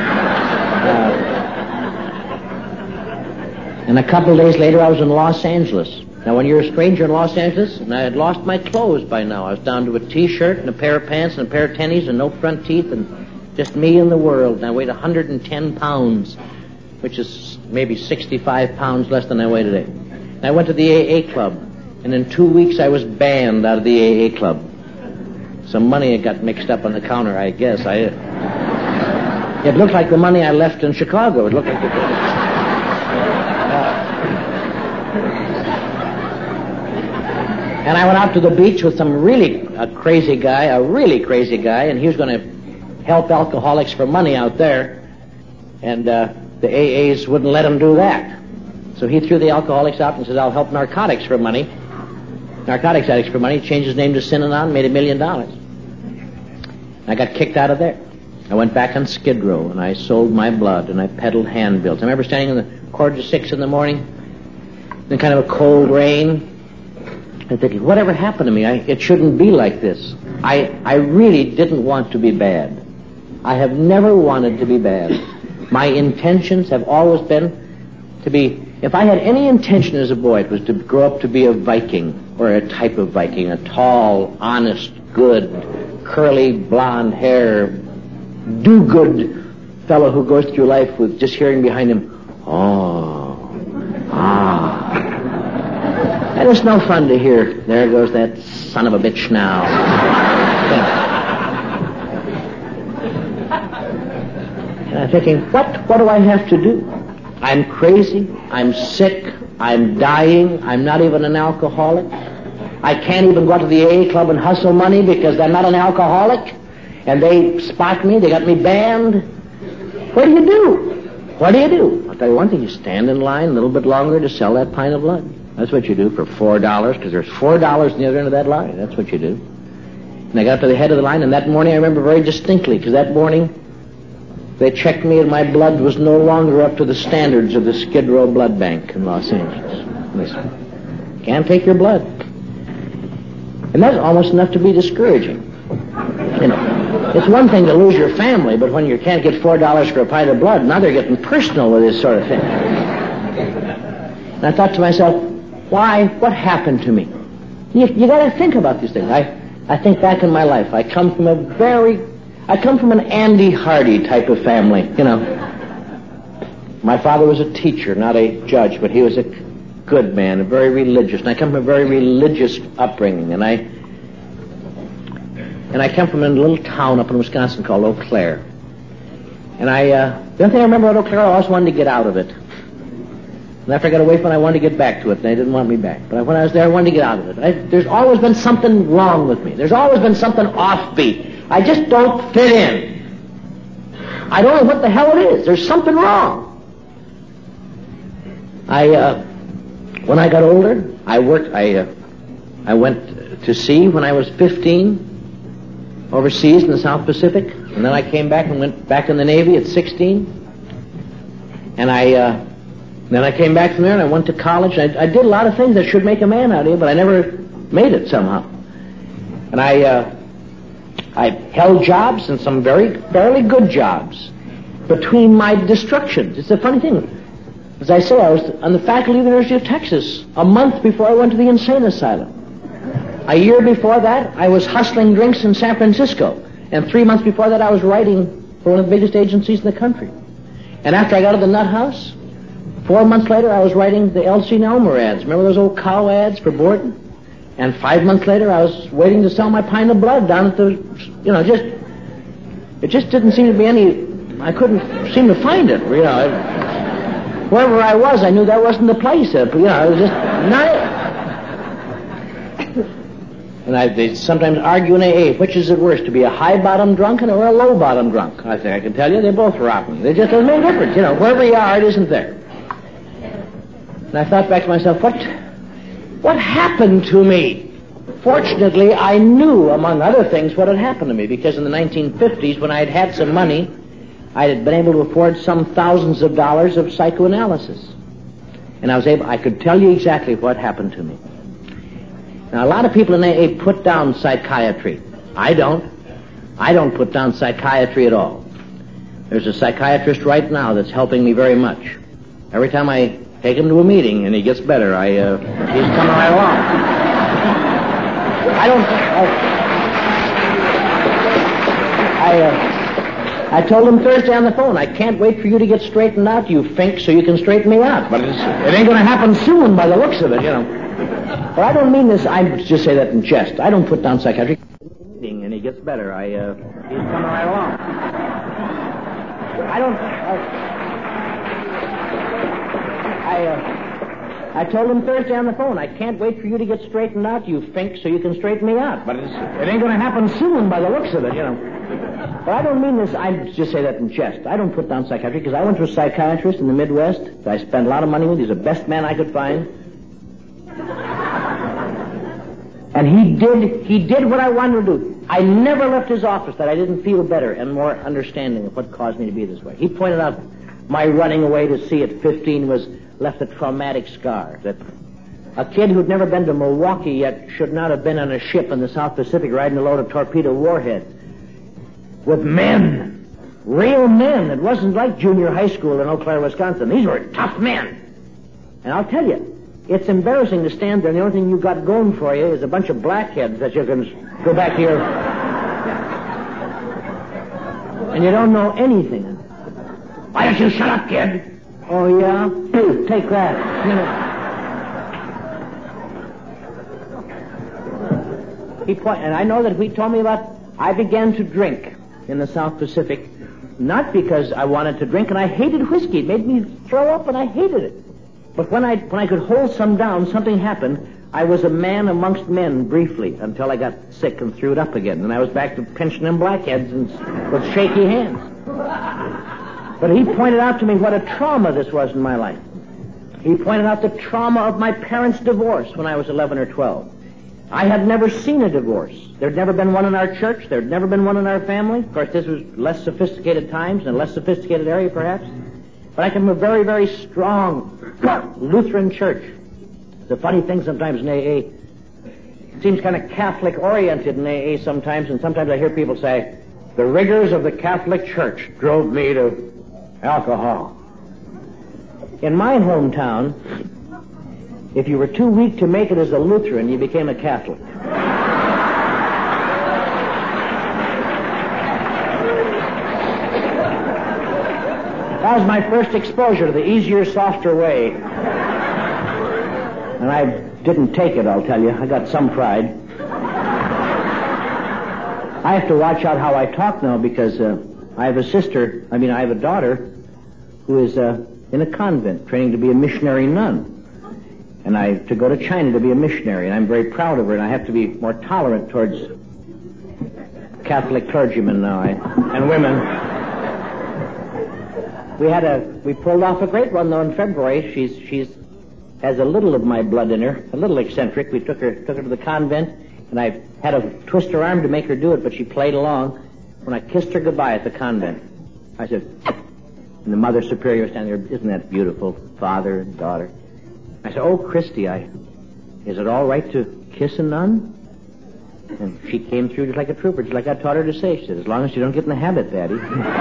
And a couple of days later, I was in Los Angeles. Now, when you're a stranger in Los Angeles, and I had lost my clothes by now. I was down to a T-shirt and a pair of pants and a pair of tennies and no front teeth and just me in the world. And I weighed 110 pounds, which is maybe 65 pounds less than I weigh today. And I went to the AA club, and in 2 weeks I was banned out of the AA club. Some money had got mixed up on the counter, I guess. It looked like the money I left in Chicago. It looked like And I went out to the beach with a really crazy guy, and he was going to help alcoholics for money out there. And the AAs wouldn't let him do that. So he threw the alcoholics out and said, "I'll help narcotics addicts for money." Changed his name to Synanon, made $1 million. I got kicked out of there. I went back on Skid Row, and I sold my blood, and I peddled handbills. I remember standing in the 5:45 in the morning, in kind of a cold rain, and thinking, whatever happened to me? It shouldn't be like this. I really didn't want to be bad. I have never wanted to be bad. My intentions have always been to be, if I had any intention as a boy, it was to grow up to be a Viking, or a type of Viking, a tall, honest, good, curly, blonde hair, do-good fellow who goes through life with just hearing behind him, "Oh, ah." And it's no fun to hear, "There goes that son of a bitch now." And I'm thinking, what do I have to do? I'm crazy, I'm sick, I'm dying, I'm not even an alcoholic. I can't even go to the AA club and hustle money because I'm not an alcoholic. And they spot me, they got me banned. What do you do? What do you do? I'll tell you one thing, you stand in line a little bit longer to sell that pint of blood. That's what you do for $4, because there's $4 in the other end of that line. That's what you do. And I got to the head of the line, and that morning I remember very distinctly, because that morning they checked me and my blood was no longer up to the standards of the Skid Row Blood Bank in Los Angeles. And they said, "Can't take your blood." And that's almost enough to be discouraging. You know, it's one thing to lose your family, but when you can't get $4 for a pint of blood, now they're getting personal with this sort of thing. And I thought to myself, why? What happened to me? You got to think about these things. I think back in my life. I come from an Andy Hardy type of family, you know. My father was a teacher, not a judge, but he was a good man, very religious. And I come from a very religious upbringing, and I come from a little town up in Wisconsin called Eau Claire. And the only thing I remember about Eau Claire, I always wanted to get out of it. And after I got away from it, I wanted to get back to it, and they didn't want me back. But when I was there, I wanted to get out of it. There's always been something wrong with me. There's always been something offbeat. I just don't fit in. I don't know what the hell it is. There's something wrong. When I got older, I went to sea when I was 15, overseas in the South Pacific, and then I came back and went back in the Navy at 16. And then I came back from there and I went to college. I did a lot of things that should make a man out of you, but I never made it somehow. And I held jobs, and some fairly good jobs, between my destructions. It's a funny thing. As I say, I was on the faculty of the University of Texas a month before I went to the insane asylum. A year before that, I was hustling drinks in San Francisco. And 3 months before that, I was writing for one of the biggest agencies in the country. And after I got out of the nut house, 4 months later, I was writing the Elsie Nelmer ads. Remember those old cow ads for Borden? And 5 months later, I was waiting to sell my pint of blood down at the, it just didn't seem to be I couldn't seem to find it, Wherever I was, I knew that wasn't the place. It was just not. And they sometimes argue in AA, which is it worse, to be a high-bottom drunken or a low-bottom drunk? I think I can tell you, they're both rotten. They just doesn't make a difference. Wherever you are, it isn't there. And I thought back to myself, what happened to me? Fortunately, I knew, among other things, what had happened to me, because in the 1950s, when I had had some money, I had been able to afford some thousands of dollars of psychoanalysis. And I could tell you exactly what happened to me. Now, a lot of people in AA put down psychiatry. I don't. I don't put down psychiatry at all. There's a psychiatrist right now that's helping me very much. Every time I take him to a meeting and he gets better, he's coming right along. I told him Thursday on the phone, I can't wait for you to get straightened out, you fink, so you can straighten me out. But it ain't going to happen soon by the looks of it, But I don't mean this, I just say that in jest. I don't put down psychiatry. And he gets better, he's coming right along. I told him Thursday on the phone, I can't wait for you to get straightened out, you fink, so you can straighten me out. But it ain't going to happen soon by the looks of it, But I don't mean this, I just say that in jest. I don't put down psychiatry because I went to a psychiatrist in the Midwest that I spent a lot of money with. He's the best man I could find. And he did what I wanted to do. I never left his office that I didn't feel better and more understanding of what caused me to be this way. He pointed out my running away to sea at 15 left a traumatic scar. That a kid who'd never been to Milwaukee yet should not have been on a ship in the South Pacific riding a load of torpedo warheads. With men. Real men. It wasn't like junior high school in Eau Claire, Wisconsin. These were tough men. And I'll tell you, it's embarrassing to stand there and the only thing you got going for you is a bunch of blackheads that you can go back to your... And you don't know anything. Why don't you shut up, kid? Oh, yeah? Take that. And I know that he told me about... I began to drink in the South Pacific, not because I wanted to drink, and I hated whiskey. It made me throw up, and I hated it. But when I could hold some down, something happened. I was a man amongst men briefly until I got sick and threw it up again. And I was back to pinching them blackheads and with shaky hands. But he pointed out to me what a trauma this was in my life. He pointed out the trauma of my parents' divorce when I was 11 or 12. I had never seen a divorce. There'd never been one in our church. There'd never been one in our family. Of course, this was less sophisticated times and a less sophisticated area, perhaps. But I come from a very, very strong Lutheran church. It's a funny thing sometimes in AA. It seems kind of Catholic-oriented in AA sometimes, and sometimes I hear people say, the rigors of the Catholic Church drove me to alcohol. In my hometown, if you were too weak to make it as a Lutheran, you became a Catholic. That was my first exposure to the easier, softer way. And I didn't take it, I'll tell you. I got some pride. I have to watch out how I talk now because I have a daughter who is in a convent, training to be a missionary nun. And to go to China to be a missionary, and I'm very proud of her, and I have to be more tolerant towards Catholic clergymen now, and women. We pulled off a great one, though, in February. She's has a little of my blood in her, a little eccentric. We took her to the convent, and I had to twist her arm to make her do it, but she played along. When I kissed her goodbye at the convent, I said, and the Mother Superior was standing there, isn't that beautiful, father and daughter? I said, oh, Christy, is it all right to kiss a nun? And she came through just like a trooper, just like I taught her to say. She said, as long as you don't get in the habit, Daddy.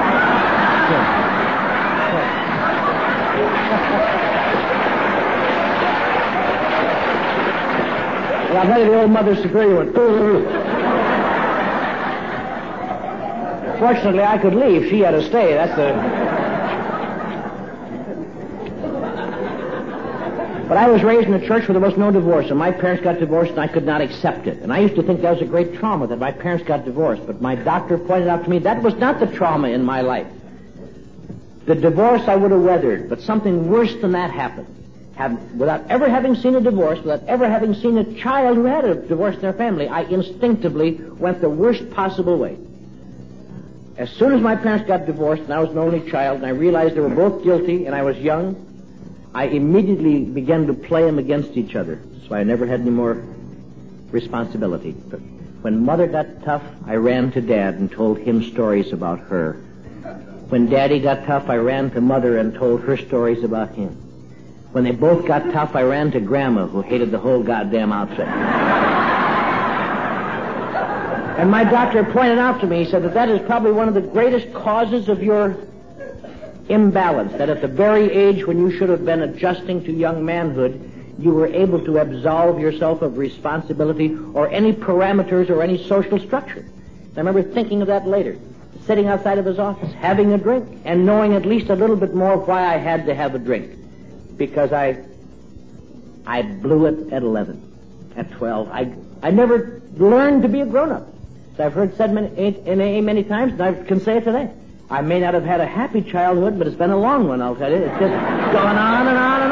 Well, I'll tell you, the old Mother Superior went, Fortunately, I could leave. She had to stay. But I was raised in a church where there was no divorce, and my parents got divorced, and I could not accept it. And I used to think that was a great trauma, that my parents got divorced. But my doctor pointed out to me that was not the trauma in my life. The divorce I would have weathered, but something worse than that happened. Without ever having seen a divorce, without ever having seen a child who had a divorce in their family, I instinctively went the worst possible way. As soon as my parents got divorced, and I was an only child, and I realized they were both guilty, and I was young, I immediately began to play them against each other. So I never had any more responsibility. But when Mother got tough, I ran to Dad and told him stories about her. When Daddy got tough, I ran to Mother and told her stories about him. When they both got tough, I ran to Grandma, who hated the whole goddamn outfit. And my doctor pointed out to me, he said that is probably one of the greatest causes of your imbalance, that at the very age when you should have been adjusting to young manhood, you were able to absolve yourself of responsibility or any parameters or any social structure. And I remember thinking of that later, sitting outside of his office, having a drink, and knowing at least a little bit more why I had to have a drink. Because I blew it at 11, at 12. I never learned to be a grown-up. I've heard said in AA many times, and I can say it today. I may not have had a happy childhood, but it's been a long one, I'll tell you. It's just gone on and on and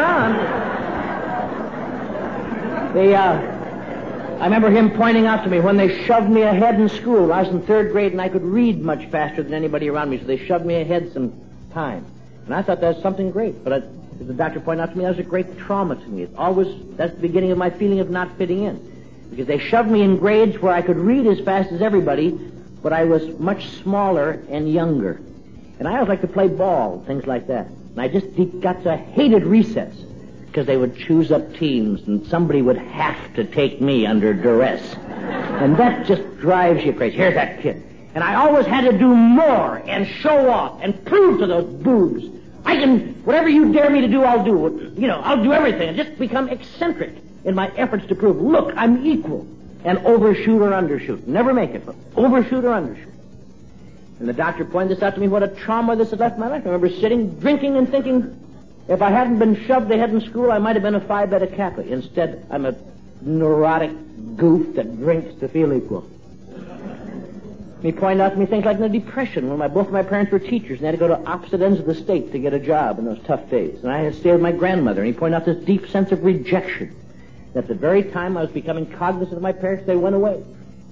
on. I remember him pointing out to me when they shoved me ahead in school. I was in third grade, and I could read much faster than anybody around me, so they shoved me ahead some time. And I thought that was something great, but as the doctor pointed out to me, that was a great trauma to me. That's the beginning of my feeling of not fitting in. Because they shoved me in grades where I could read as fast as everybody, but I was much smaller and younger. And I always liked to play ball, things like that. And I just got to hated recess, because they would choose up teams, and somebody would have to take me under duress. And that just drives you crazy. Here's that kid. And I always had to do more and show off and prove to those boobs, whatever you dare me to do, I'll do. I'll do everything and just become eccentric in my efforts to prove, look, I'm equal, and overshoot or undershoot. Never make it, but overshoot or undershoot. And the doctor pointed this out to me, what a trauma this had left my life. I remember sitting, drinking, and thinking, if I hadn't been shoved ahead in school, I might have been a Phi Beta Kappa. Instead, I'm a neurotic goof that drinks to feel equal. He pointed out to me things like in the Depression, when both of my parents were teachers, and they had to go to opposite ends of the state to get a job in those tough days. And I had to stay with my grandmother, and he pointed out this deep sense of rejection. At the very time I was becoming cognizant of my parents, they went away.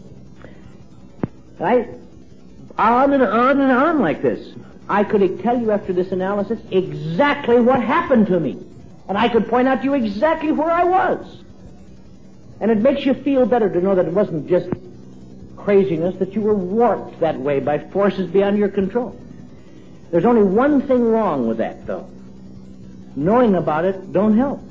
On and on like this. I could tell you after this analysis exactly what happened to me. And I could point out to you exactly where I was. And it makes you feel better to know that it wasn't just craziness, that you were warped that way by forces beyond your control. There's only one thing wrong with that, though. Knowing about it don't help.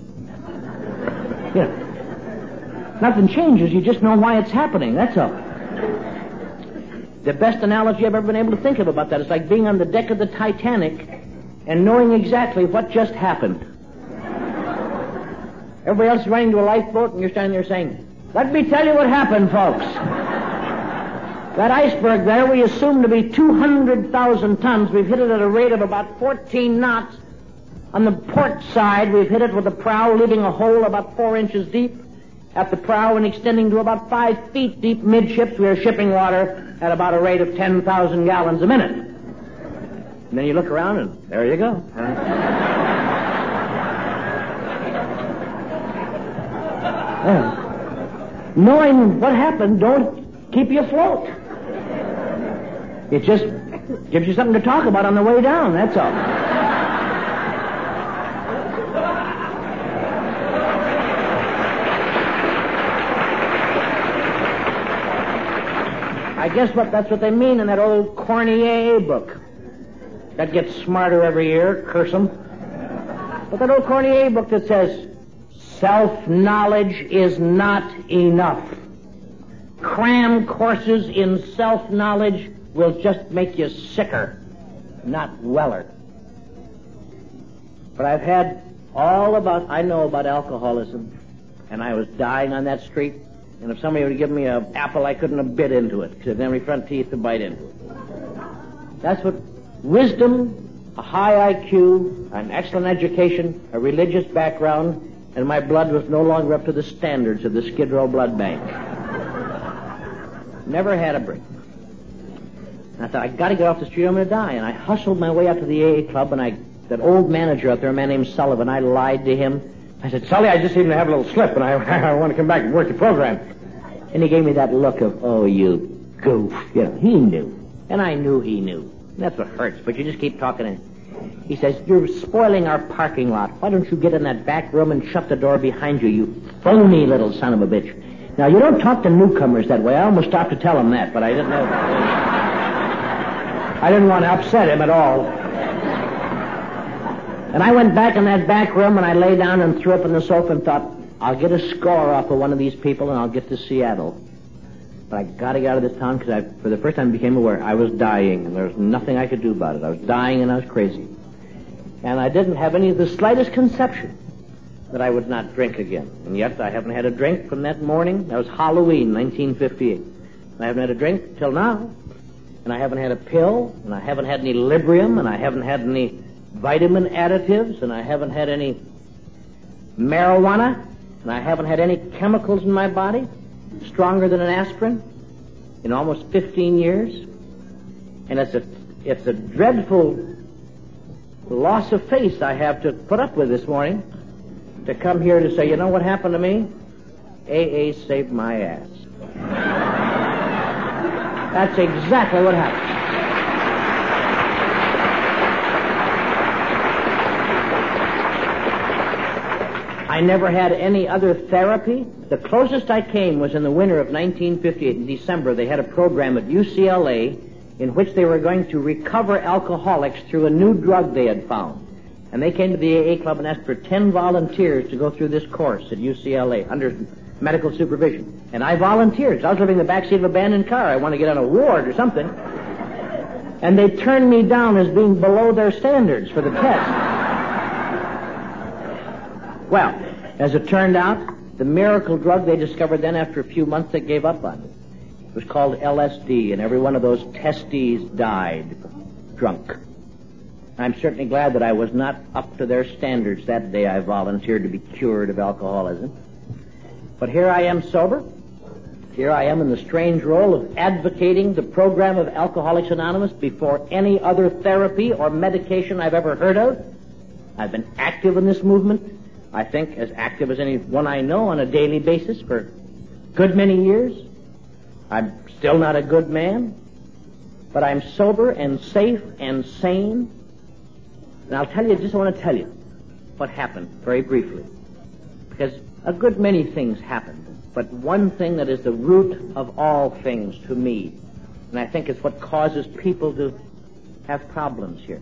Nothing changes, you just know why it's happening, that's all. The best analogy I've ever been able to think of about that is like being on the deck of the Titanic and knowing exactly what just happened. Everybody else is running to a lifeboat, and you're standing there saying, let me tell you what happened, folks. That iceberg there we assumed to be 200,000 tons. We've hit it at a rate of about 14 knots. On the port side, we've hit it with the prow, leaving a hole about 4 inches deep at the prow and extending to about 5 feet deep midships. We are shipping water at about a rate of 10,000 gallons a minute. And then you look around, and there you go. Knowing what happened don't keep you afloat. It just gives you something to talk about on the way down, that's all. I guess that's what they mean in that old corny AA book. That gets smarter every year, curse 'em. But that old corny AA book that says, self-knowledge is not enough. Cram courses in self-knowledge will just make you sicker, not weller. But I've had I know about alcoholism, and I was dying on that street, and if somebody would have given me an apple, I couldn't have bit into it, because I didn't have any front teeth to bite into it. That's what wisdom, a high IQ, an excellent education, a religious background, and my blood was no longer up to the standards of the Skid Row blood bank. Never had a break. I thought, I got to get off the street, I'm going to die. And I hustled my way out to the AA club, and that old manager out there, a man named Sullivan, I lied to him. I said, Sully, I just seem to have a little slip, and I want to come back and work the program. And he gave me that look of, oh, you goof. You know, he knew. And I knew he knew. That's what hurts, but you just keep talking. And he says, you're spoiling our parking lot. Why don't you get in that back room and shut the door behind you, you phony little son of a bitch. Now, you don't talk to newcomers that way. I almost stopped to tell him that, but I didn't know. I didn't want to upset him at all. And I went back in that back room, and I lay down and threw up on the sofa and thought, I'll get a score off of one of these people, and I'll get to Seattle. But I got to get out of this town because for the first time, became aware I was dying, and there was nothing I could do about it. I was dying, and I was crazy. And I didn't have any of the slightest conception that I would not drink again. And yet, I haven't had a drink from that morning. That was Halloween, 1958. I haven't had a drink till now. And I haven't had a pill, and I haven't had any Librium, and I haven't had any vitamin additives, and I haven't had any marijuana, and I haven't had any chemicals in my body stronger than an aspirin in almost 15 years. And it's a dreadful loss of face I have to put up with this morning, to come here to say, you know what happened to me? AA saved my ass. That's exactly what happened. I never had any other therapy. The closest I came was in the winter of 1958. In December, they had a program at UCLA in which they were going to recover alcoholics through a new drug they had found. And they came to the AA club and asked for 10 volunteers to go through this course at UCLA under medical supervision. And I volunteered. I was living in the backseat of an abandoned car. I wanted to get on a ward or something. And they turned me down as being below their standards for the test. Well, as it turned out, the miracle drug they discovered then after a few months they gave up on it. It was called LSD, and every one of those testes died drunk. I'm certainly glad that I was not up to their standards that day I volunteered to be cured of alcoholism. But here I am sober. Here I am in the strange role of advocating the program of Alcoholics Anonymous before any other therapy or medication I've ever heard of. I've been active in this movement, I think as active as anyone I know on a daily basis for a good many years. I'm still not a good man, but I'm sober and safe and sane. And I'll tell you, I want to tell you what happened very briefly. Because a good many things happened, but one thing that is the root of all things to me, and I think it's what causes people to have problems here.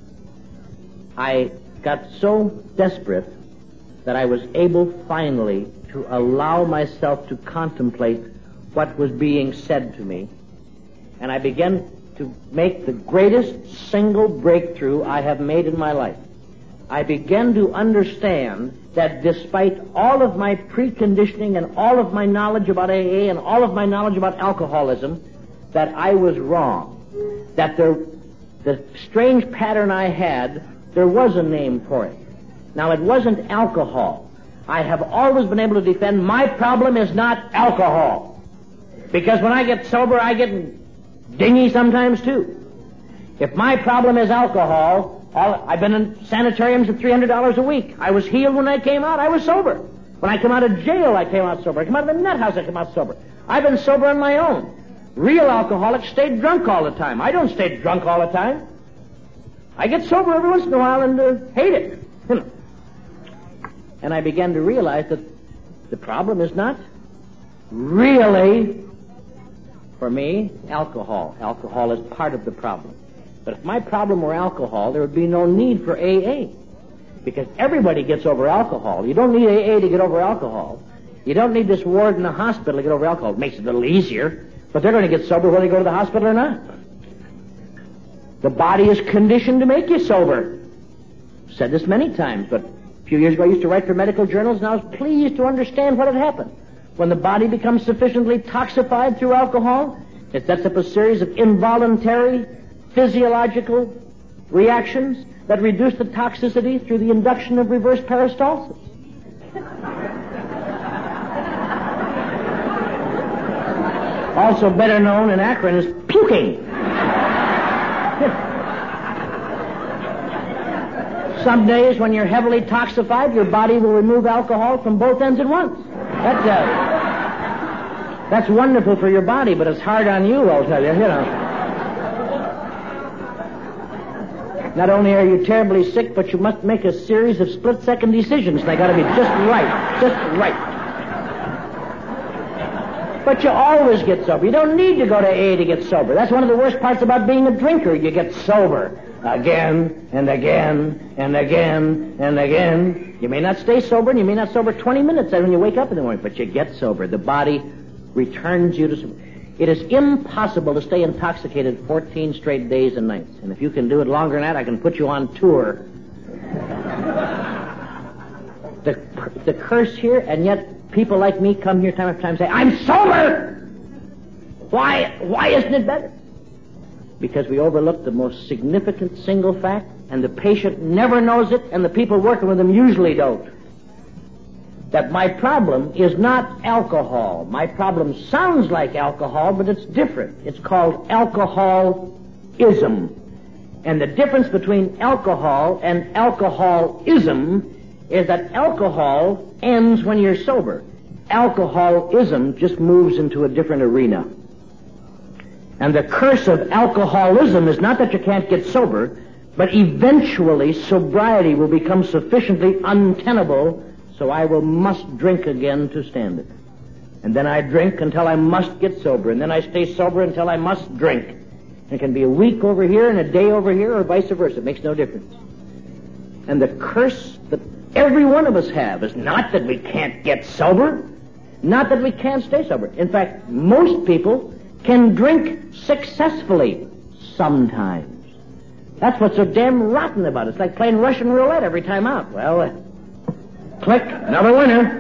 I got so desperate that I was able finally to allow myself to contemplate what was being said to me, and I began to make the greatest single breakthrough I have made in my life. I began to understand that despite all of my preconditioning and all of my knowledge about AA and all of my knowledge about alcoholism, that I was wrong. That the strange pattern I had, there was a name for it. Now, it wasn't alcohol. I have always been able to defend my problem is not alcohol. Because when I get sober, I get dingy sometimes, too. If my problem is alcohol, I've been in sanitariums at $300 a week. I was healed when I came out. I was sober. When I came out of jail, I came out sober. I came out of the nut house, I came out sober. I've been sober on my own. Real alcoholics stay drunk all the time. I don't stay drunk all the time. I get sober every once in a while and hate it. And I began to realize that the problem is not really, for me, alcohol. Alcohol is part of the problem. But if my problem were alcohol, there would be no need for AA. Because everybody gets over alcohol. You don't need AA to get over alcohol. You don't need this ward in the hospital to get over alcohol. It makes it a little easier. But they're going to get sober whether they go to the hospital or not. The body is conditioned to make you sober. I've said this many times, but a few years ago I used to write for medical journals, and I was pleased to understand what had happened. When the body becomes sufficiently toxified through alcohol, it sets up a series of involuntary physiological reactions that reduce the toxicity through the induction of reverse peristalsis. Also better known in Akron as puking. Some days when you're heavily toxified, your body will remove alcohol from both ends at once. That's wonderful for your body, but it's hard on you, I'll tell you, Not only are you terribly sick, but you must make a series of split-second decisions. They got to be just right. But you always get sober. You don't need to go to AA to get sober. That's one of the worst parts about being a drinker. You get sober again and again and again and again. You may not stay sober, and you may not sober 20 minutes when you wake up in the morning, but you get sober. The body returns you to sober. It is impossible to stay intoxicated 14 straight days and nights. And if you can do it longer than that, I can put you on tour. The curse here, and yet people like me come here time after time and say, I'm sober! Why isn't it better? Because we overlook the most significant single fact, and the patient never knows it, and the people working with him usually don't. That my problem is not alcohol. My problem sounds like alcohol, but it's different. It's called alcoholism. And the difference between alcohol and alcoholism is that alcohol ends when you're sober. Alcoholism just moves into a different arena. And the curse of alcoholism is not that you can't get sober, but eventually sobriety will become sufficiently untenable so I must drink again to stand it. And then I drink until I must get sober, and then I stay sober until I must drink. And it can be a week over here and a day over here, or vice versa. It makes no difference. And the curse that every one of us have is not that we can't get sober, not that we can't stay sober. In fact, most people can drink successfully sometimes. That's what's so damn rotten about it. It's like playing Russian roulette every time out. Well, click, another winner.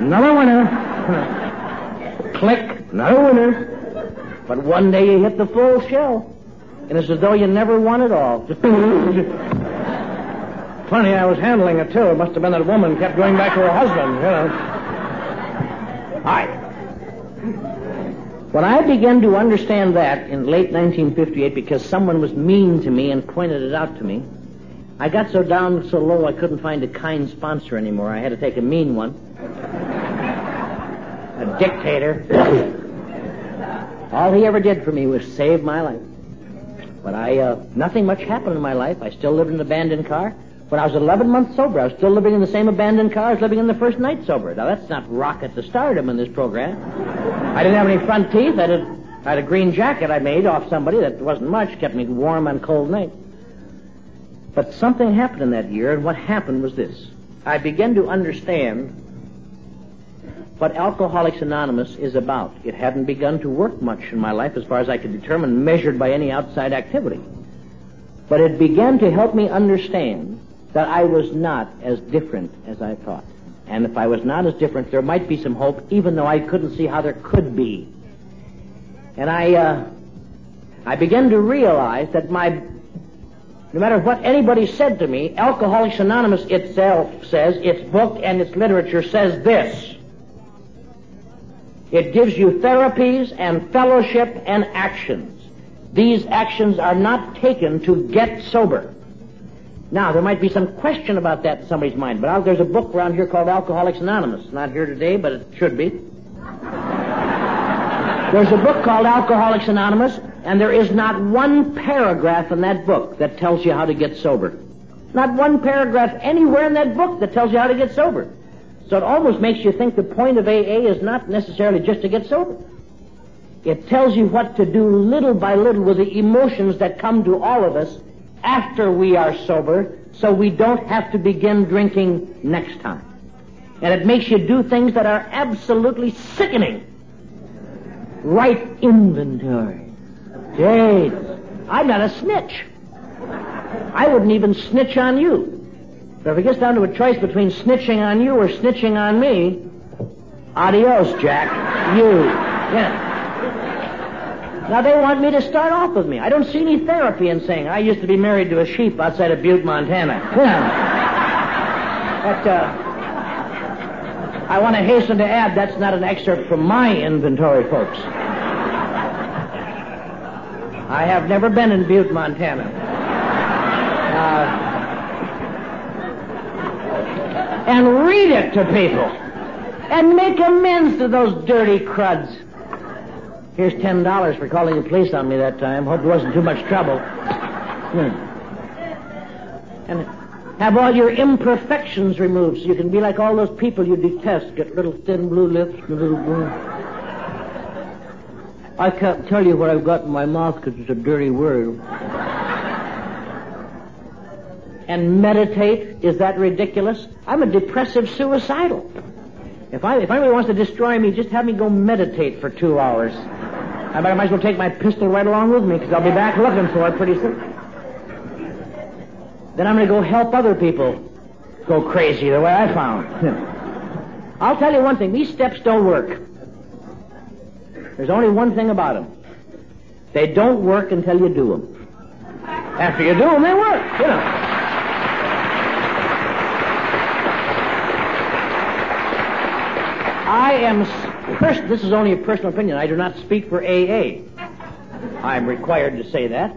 Click, another winner. But one day you hit the full shell, and it's as though you never won it all. Funny, I was handling it, too. It must have been that woman kept going back to her husband, All right. When I began to understand that in late 1958, because someone was mean to me and pointed it out to me, I got so down so low I couldn't find a kind sponsor anymore. I had to take a mean one. A dictator. All he ever did for me was save my life. But nothing much happened in my life. I still lived in an abandoned car. When I was 11 months sober, I was still living in the same abandoned car I was living in the first night sober. Now, that's not rocket to stardom in this program. I didn't have any front teeth. I had a green jacket I made off somebody that wasn't much, kept me warm on cold nights. But something happened in that year, and what happened was this. I began to understand what Alcoholics Anonymous is about. It hadn't begun to work much in my life as far as I could determine, measured by any outside activity. But it began to help me understand that I was not as different as I thought. And if I was not as different, there might be some hope, even though I couldn't see how there could be. And I began to realize that no matter what anybody said to me, Alcoholics Anonymous itself says, its book and its literature says this. It gives you therapies and fellowship and actions. These actions are not taken to get sober. Now, there might be some question about that in somebody's mind, but there's a book around here called Alcoholics Anonymous. It's not here today, but it should be. There's a book called Alcoholics Anonymous, and there is not one paragraph in that book that tells you how to get sober. Not one paragraph anywhere in that book that tells you how to get sober. So it almost makes you think the point of AA is not necessarily just to get sober. It tells you what to do little by little with the emotions that come to all of us after we are sober, so we don't have to begin drinking next time. And it makes you do things that are absolutely sickening. Write inventory. Jeez, I'm not a snitch. I wouldn't even snitch on you. But if it gets down to a choice between snitching on you or snitching on me, adios, Jack. You. Yeah. Now, they want me to start off with me. I don't see any therapy in saying I used to be married to a sheep outside of Butte, Montana. I want to hasten to add that's not an excerpt from my inventory, folks. I have never been in Butte, Montana. And read it to people. And make amends to those dirty cruds. Here's $10 for calling the police on me that time. Hope it wasn't too much trouble. And have all your imperfections removed so you can be like all those people you detest. Get little thin blue lips and little blue. I can't tell you what I've got in my mouth because it's a dirty word. And meditate? Is that ridiculous? I'm a depressive suicidal. If anybody wants to destroy me, just have me go meditate for 2 hours. I might as well take my pistol right along with me because I'll be back looking for it pretty soon. Then I'm going to go help other people go crazy the way I found. I'll tell you one thing. These steps don't work. There's only one thing about them. They don't work until you do them. After you do them, they work, you know. This is only a personal opinion. I do not speak for AA. I'm required to say that.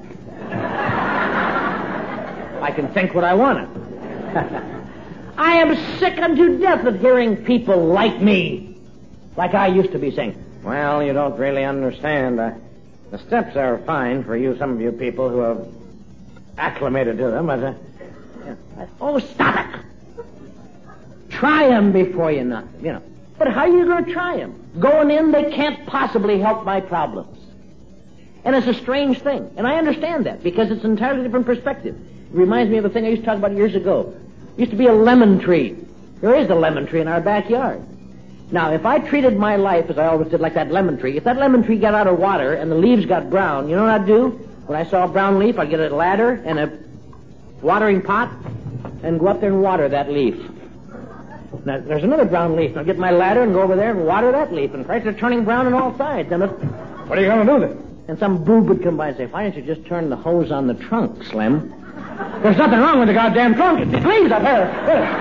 I can think what I want to. I am sick unto death of hearing people like me, like I used to be, saying, well, you don't really understand. The steps are fine for you, some of you people who have acclimated to them, but oh, stop it. Try them before you know. But how are you going to try them? Going in, they can't possibly help my problems. And it's a strange thing. And I understand that because it's an entirely different perspective. It reminds me of a thing I used to talk about years ago. There used to be a lemon tree. There is a lemon tree in our backyard. Now, if I treated my life as I always did, like that lemon tree, if that lemon tree got out of water and the leaves got brown, you know what I'd do? When I saw a brown leaf, I'd get a ladder and a watering pot and go up there and water that leaf. Now, there's another brown leaf. I'll get my ladder and go over there and water that leaf. And Christ, they're turning brown on all sides. And what are you going to do then? And some boob would come by and say, why don't you just turn the hose on the trunk, Slim? There's nothing wrong with the goddamn trunk. It's leaves up here.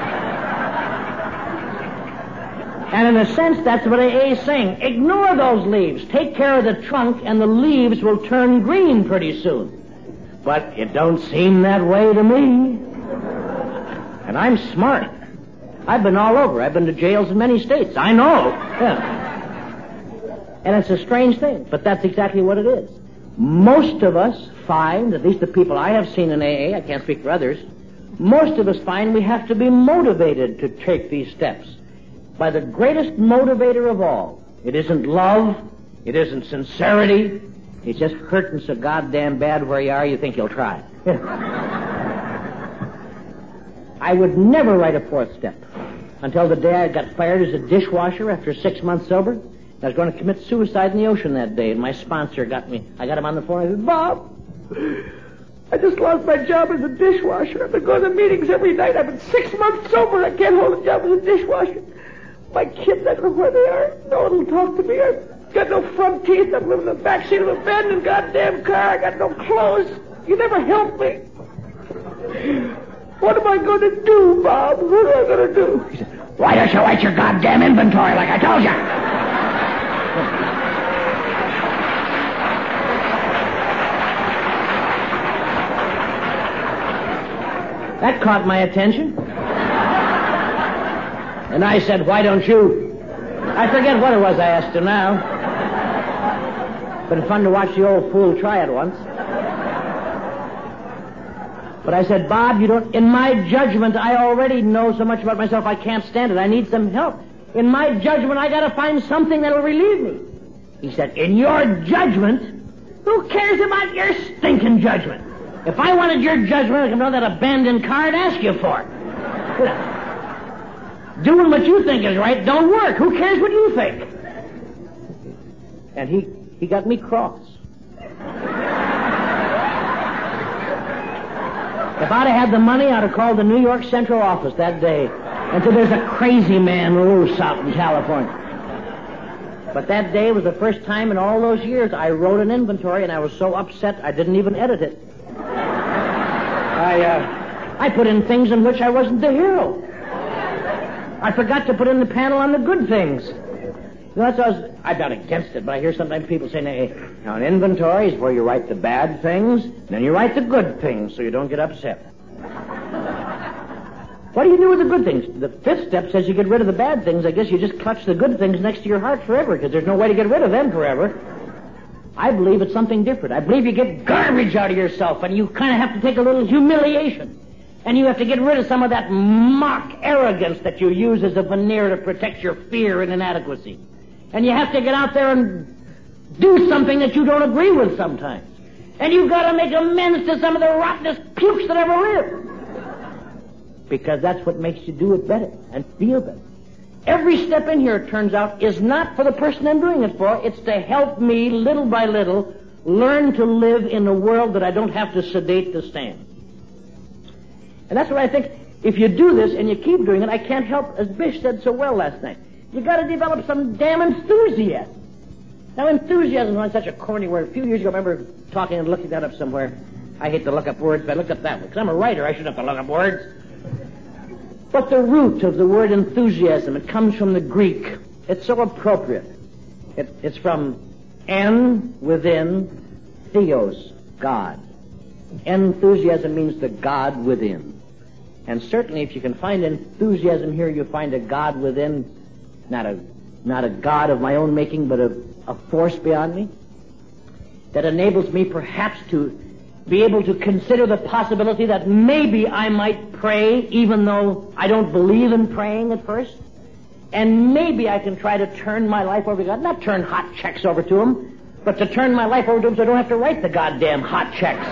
And in a sense, that's what AA is saying. Ignore those leaves. Take care of the trunk, and the leaves will turn green pretty soon. But it don't seem that way to me. And I'm smart. I've been all over. I've been to jails in many states. I know. Yeah. And it's a strange thing, but that's exactly what it is. Most of us find, at least the people I have seen in AA, I can't speak for others, most of us find we have to be motivated to take these steps by the greatest motivator of all. It isn't love. It isn't sincerity. It's just hurting so goddamn bad where you are you think you'll try. I would never write a fourth step until the day I got fired as a dishwasher after 6 months sober. I was going to commit suicide in the ocean that day, and my sponsor got me. I got him on the phone. I said, Bob, I just lost my job as a dishwasher. I've been going to meetings every night. I've been 6 months sober. I can't hold a job as a dishwasher. My kids, I don't know where they are. No one will talk to me. I've got no front teeth. I'm living in the backseat of a abandoned goddamn car. I got no clothes. You never helped me. What am I going to do, Bob? What am I going to do? He said, why don't you write your goddamn inventory like I told you? That caught my attention. And I said, why don't you? I forget what it was I asked him now. But it's fun to watch the old fool try it once. But I said, Bob, you don't... In my judgment, I already know so much about myself, I can't stand it. I need some help. In my judgment, I got to find something that'll relieve me. He said, in your judgment? Who cares about your stinking judgment? If I wanted your judgment, I could know that abandoned car and ask you for it. Doing what you think is right don't work. Who cares what you think? And he got me cross. If I'd have had the money, I'd have called the New York Central office that day and said there's a crazy man loose out in California. But that day was the first time in all those years I wrote an inventory, and I was so upset I didn't even edit it. I put in things in which I wasn't the hero. I forgot to put in the panel on the good things. You know, I'm not against it, but I hear sometimes people say, now an inventory is where you write the bad things, and then you write the good things so you don't get upset. What do you do with the good things? The fifth step says you get rid of the bad things. I guess you just clutch the good things next to your heart forever, because there's no way to get rid of them forever. I believe it's something different. I believe you get garbage out of yourself, and you kind of have to take a little humiliation. And you have to get rid of some of that mock arrogance that you use as a veneer to protect your fear and inadequacy. And you have to get out there and do something that you don't agree with sometimes. And you've got to make amends to some of the rottenest pukes that ever lived. Because that's what makes you do it better and feel better. Every step in here, it turns out, is not for the person I'm doing it for. It's to help me, little by little, learn to live in a world that I don't have to sedate to stand. And that's what I think. If you do this and you keep doing it, I can't help, as Bish said so well last night, you got to develop some damn enthusiasm. Now, enthusiasm is such a corny word. A few years ago, I remember talking and looking that up somewhere. I hate to look up words, but I looked up that one. Because I'm a writer, I shouldn't have to look up words. But the root of the word enthusiasm, it comes from the Greek. It's so appropriate. It's from en, within, theos, God. Enthusiasm means the God within. And certainly if you can find enthusiasm here, you'll find a God within, not a God of my own making, but a force beyond me that enables me perhaps to be able to consider the possibility that maybe I might pray even though I don't believe in praying at first. And maybe I can try to turn my life over to God. Not turn hot checks over to Him, but to turn my life over to Him so I don't have to write the goddamn hot checks.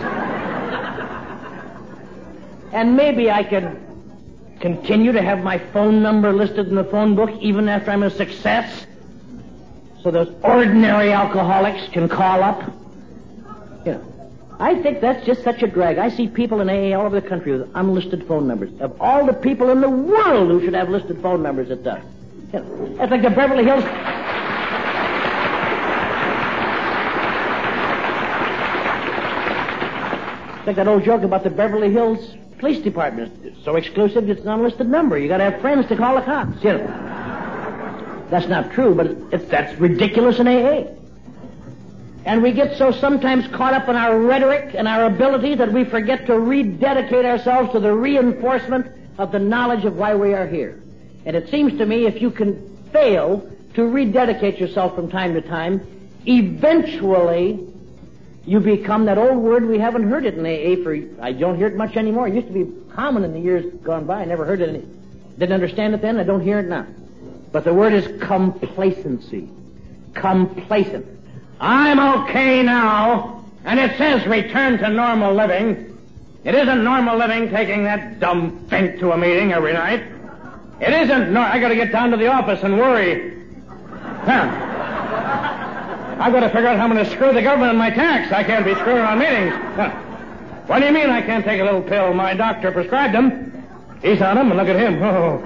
And maybe I can continue to have my phone number listed in the phone book even after I'm a success, so those ordinary alcoholics can call up. You know, I think that's just such a drag. I see people in AA all over the country with unlisted phone numbers. Of all the people in the world who should have listed phone numbers, it does. You know, that's like the Beverly Hills... It's like that old joke about the Beverly Hills Police Department. It's so exclusive, it's an unlisted number. You got to have friends to call the cops. You know. That's not true, but that's ridiculous in AA. And we get so sometimes caught up in our rhetoric and our ability that we forget to rededicate ourselves to the reinforcement of the knowledge of why we are here. And it seems to me if you can fail to rededicate yourself from time to time, eventually you become that old word we haven't heard it in AA I don't hear it much anymore. It used to be common in the years gone by. I never heard it. Didn't understand it then. I don't hear it now. But the word is complacency. Complacent. I'm okay now, and it says return to normal living. It isn't normal living taking that dumb fink to a meeting every night. It isn't. No, I got to get down to the office and worry. Huh. I've got to figure out how I'm going to screw the government on my tax. I can't be screwing on meetings. Huh. What do you mean I can't take a little pill? My doctor prescribed them. He's on them, and look at him. Oh.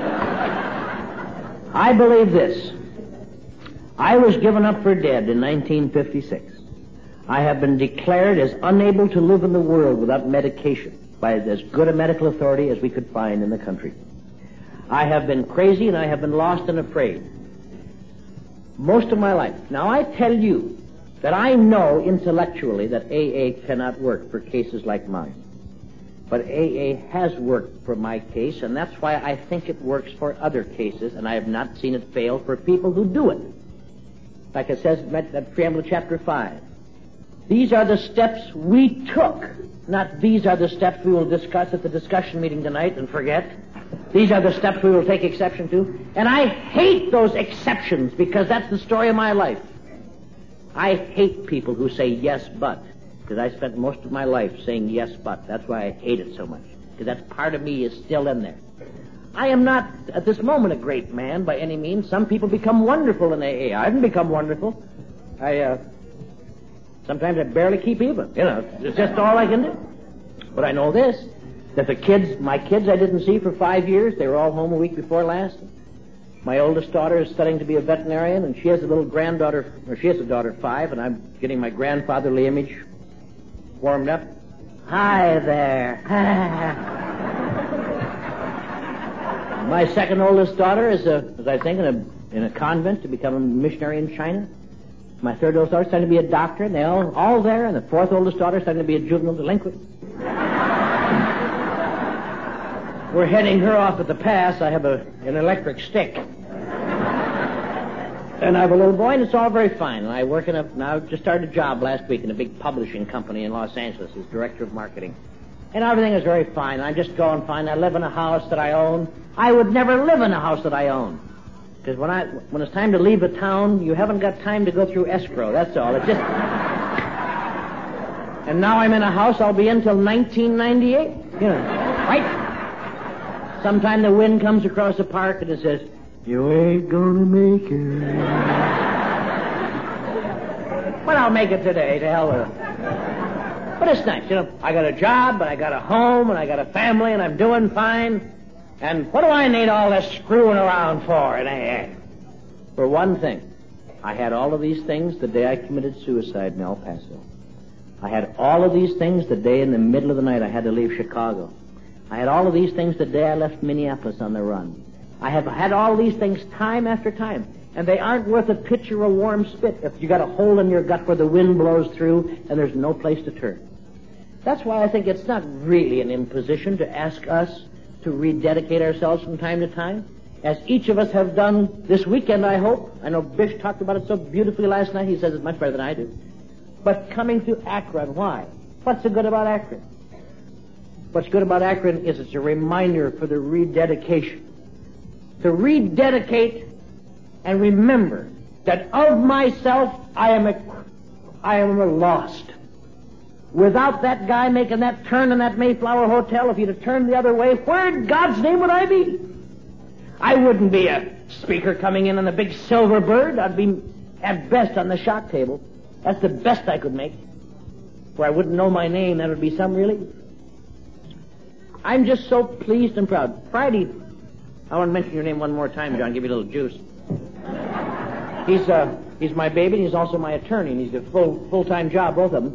I believe this. I was given up for dead in 1956. I have been declared as unable to live in the world without medication by as good a medical authority as we could find in the country. I have been crazy and I have been lost and afraid most of my life. Now I tell you that I know intellectually that AA cannot work for cases like mine. But AA has worked for my case, and that's why I think it works for other cases, and I have not seen it fail for people who do it. Like it says in that preamble of Chapter 5. These are the steps we took, not these are the steps we will discuss at the discussion meeting tonight and forget. These are the steps we will take exception to. And I hate those exceptions because that's the story of my life. I hate people who say yes, but. Because I spent most of my life saying yes, but. That's why I hate it so much. Because that part of me is still in there. I am not, at this moment, a great man by any means. Some people become wonderful in AA. I haven't become wonderful. Sometimes I barely keep even. You know, it's just all I can do. But I know this, that my kids I didn't see for 5 years. They were all home a week before last. My oldest daughter is studying to be a veterinarian, and she has a little granddaughter, or she has a daughter 5, and I'm getting my grandfatherly image warmed up. Hi there. My second oldest daughter is, as I think, in a convent to become a missionary in China. My third oldest daughter is starting to be a doctor, and they're all there, and the fourth oldest daughter is starting to be a juvenile delinquent. We're heading her off at the pass. I have an electric stick. And I have a little boy, and it's all very fine. And I work now just started a job last week in a big publishing company in Los Angeles as director of marketing. And everything is very fine. I'm just going fine. I live in a house that I own. I would never live in a house that I own. Because when it's time to leave a town, you haven't got time to go through escrow. That's all. It's just... And now I'm in a house I'll be in till 1998. You know, right? Sometime the wind comes across the park and it says, "You ain't gonna make it." But I'll make it today, to hell with it. But it's nice, you know. I got a job, and I got a home, and I got a family, and I'm doing fine. And what do I need all this screwing around for in AA? For one thing, I had all of these things the day I committed suicide in El Paso. I had all of these things the day in the middle of the night I had to leave Chicago. I had all of these things the day I left Minneapolis on the run. I have had all these things time after time, and they aren't worth a pitch or a warm spit if you got a hole in your gut where the wind blows through and there's no place to turn. That's why I think it's not really an imposition to ask us to rededicate ourselves from time to time, as each of us have done this weekend, I hope. I know Bish talked about it so beautifully last night. He says it much better than I do. But coming to Akron, why? What's so good about Akron? What's good about Akron is it's a reminder for the rededication. To rededicate and remember that of myself, I am a lost. Without that guy making that turn in that Mayflower Hotel, if he'd have turned the other way, where in God's name would I be? I wouldn't be a speaker coming in on the big silver bird. I'd be, at best, on the shock table. That's the best I could make. Where I wouldn't know my name, that would be some relief. I'm just so pleased and proud. Friday, I want to mention your name one more time, John, give you a little juice. He's my baby, and he's also my attorney, and he's a full-time job, both of them.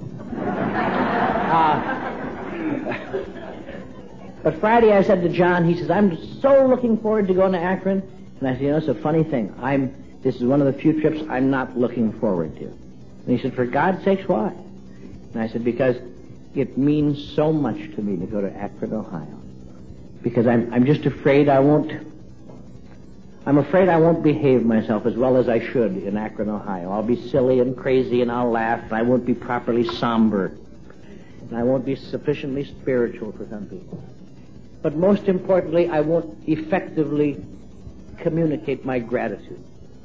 But Friday I said to John, he says, "I'm so looking forward to going to Akron." And I said, "You know, it's a funny thing. This is one of the few trips I'm not looking forward to." And he said, "For God's sakes, why?" And I said, "Because it means so much to me to go to Akron, Ohio. Because I'm just afraid I'm afraid I won't behave myself as well as I should in Akron, Ohio. I'll be silly and crazy and I'll laugh, and I won't be properly somber. And I won't be sufficiently spiritual for some people. But most importantly, I won't effectively communicate my gratitude."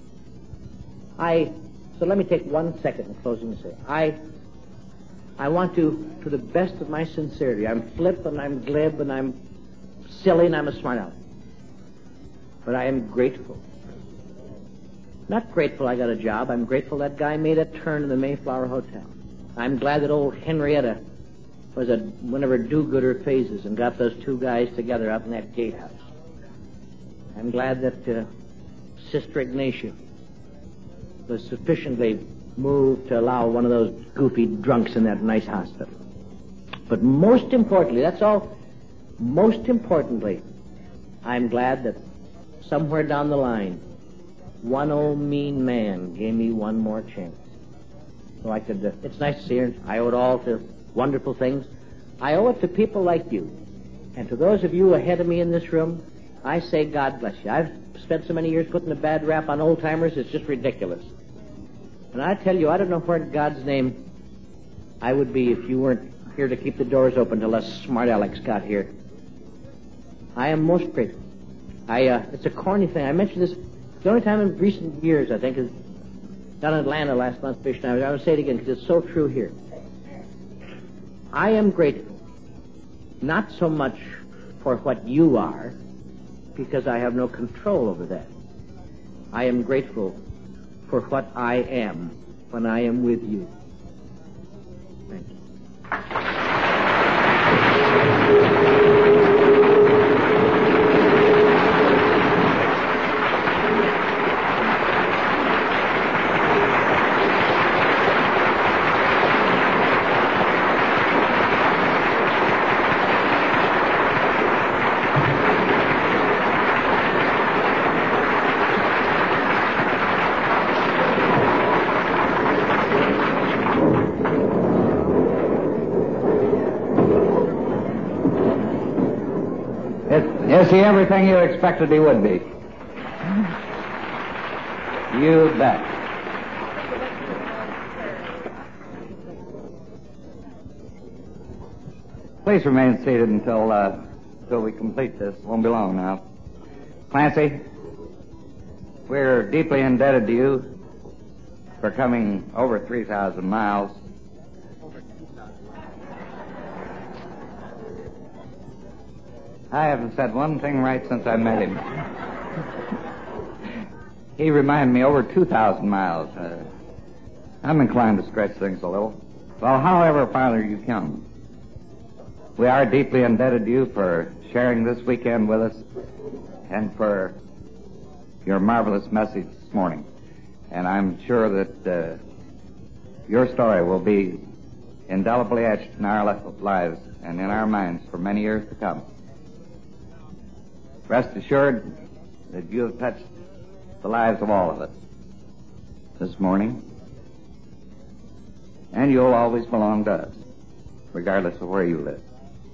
So let me take 1 second in closing to say, I want to the best of my sincerity, I'm flip and I'm glib and I'm silly and I'm a smart aleck. But I am grateful. Not grateful I got a job. I'm grateful that guy made a turn in the Mayflower Hotel. I'm glad that old Henrietta was one of her do-gooder phases and got those two guys together out in that gatehouse. I'm glad that Sister Ignatia was sufficiently moved to allow one of those goofy drunks in that nice hospital. But most importantly, that's all. Most importantly, I'm glad that somewhere down the line, one old mean man gave me one more chance. So I could, it's nice to see her. I owe it all to wonderful things. I owe it to people like you And to those of you ahead of me in this room, I say God bless you. I've spent so many years putting a bad rap on old-timers, it's just ridiculous. And I tell you, I don't know where in God's name I would be if you weren't here to keep the doors open till us smart Alex got here. I am most grateful. It's a corny thing. I mentioned this the only time in recent years, I think, is down in Atlanta last month, Fish and I would say it again because it's so true here. I am grateful, not so much for what you are, because I have no control over that. I am grateful for what I am when I am with you. Thank you. Is he everything you expected he would be? You bet. Please remain seated until we complete this. Won't be long now. Clancy, we're deeply indebted to you for coming over 3,000 miles. I haven't said one thing right since I met him. He reminded me over 2,000 miles. I'm inclined to stretch things a little. Well, however farther you come, we are deeply indebted to you for sharing this weekend with us and for your marvelous message this morning. And I'm sure that your story will be indelibly etched in our lives and in our minds for many years to come. Rest assured that you have touched the lives of all of us this morning, and you'll always belong to us, regardless of where you live.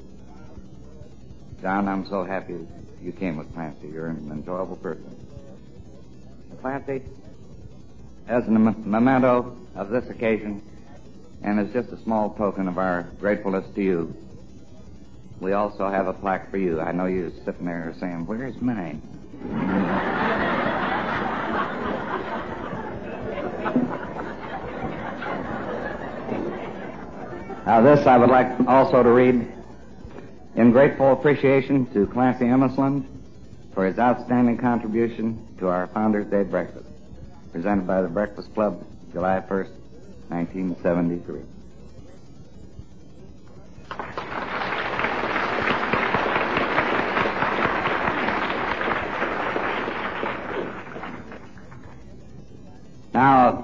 John, I'm so happy you came with Clancy. You're an enjoyable person. Clancy, as a memento of this occasion, and as just a small token of our gratefulness to you, we also have a plaque for you. I know you're sitting there saying, where's mine? Now this I would like also to read. In grateful appreciation to Clancy Emerson for his outstanding contribution to our Founders' Day breakfast, presented by the Breakfast Club, July 1st, 1973. Now,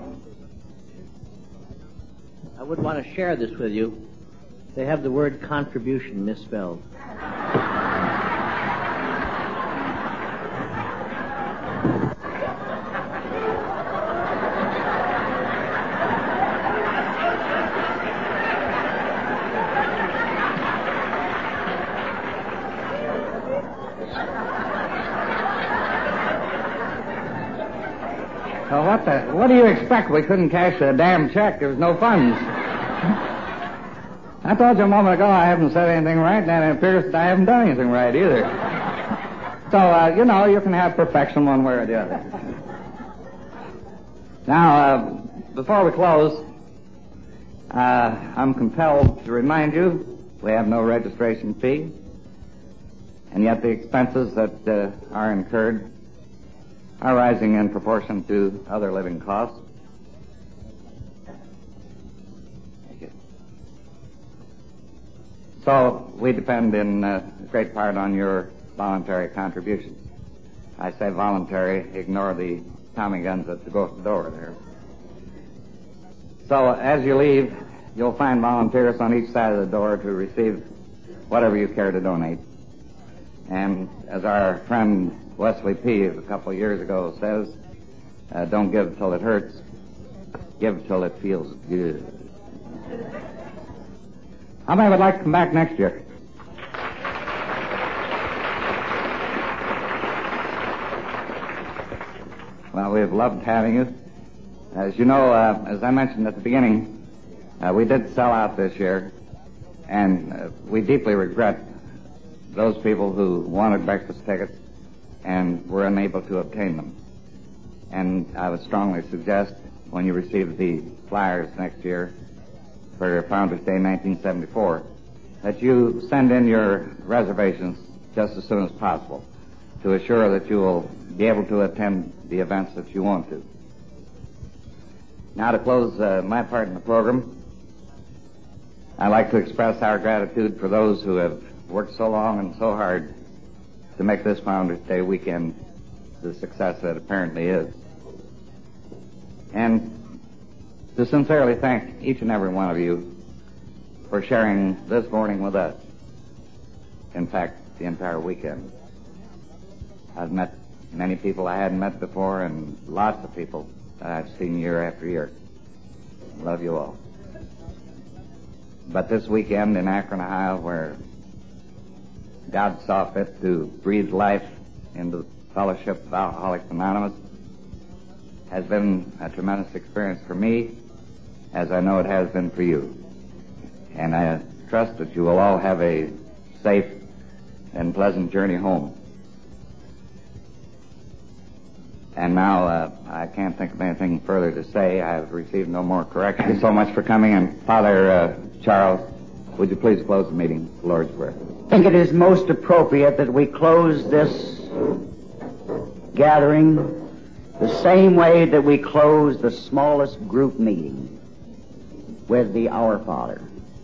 I would want to share this with you. They have the word contribution misspelled. So what do you expect? We couldn't cash a damn check. There was no funds. I told you a moment ago I haven't said anything right, and it appears that I haven't done anything right either. So, you can have perfection one way or the other. Now, before we close, I'm compelled to remind you we have no registration fee, and yet the expenses that are incurred are rising in proportion to other living costs. So we depend in great part on your voluntary contributions. I say voluntary, ignore the Tommy guns at the door there. So as you leave, you'll find volunteers on each side of the door to receive whatever you care to donate. And as our friend Wesley Pease a couple of years ago says, don't give till it hurts, give till it feels good. How many would like to come back next year? Well, we've loved having you. As you know, as I mentioned at the beginning, we did sell out this year, and we deeply regret those people who wanted breakfast tickets and were unable to obtain them. And I would strongly suggest, when you receive the flyers next year for Founders Day 1974, that you send in your reservations just as soon as possible to assure that you will be able to attend the events that you want to. Now, to close my part in the program, I'd like to express our gratitude for those who have worked so long and so hard to make this Founders Day weekend the success that it apparently is. And to sincerely thank each and every one of you for sharing this morning with us. In fact, the entire weekend. I've met many people I hadn't met before, and lots of people that I've seen year after year. Love you all. But this weekend in Akron, Ohio, where God saw fit to breathe life into the Fellowship of Alcoholics Anonymous, has been a tremendous experience for me, as I know it has been for you. And I trust that you will all have a safe and pleasant journey home. And now I can't think of anything further to say. I've received no more corrections. Thank you so much for coming. And Father Charles, would you please close the meeting with the Lord's Prayer? I think it is most appropriate that we close this gathering the same way that we close the smallest group meeting, with the Our Father.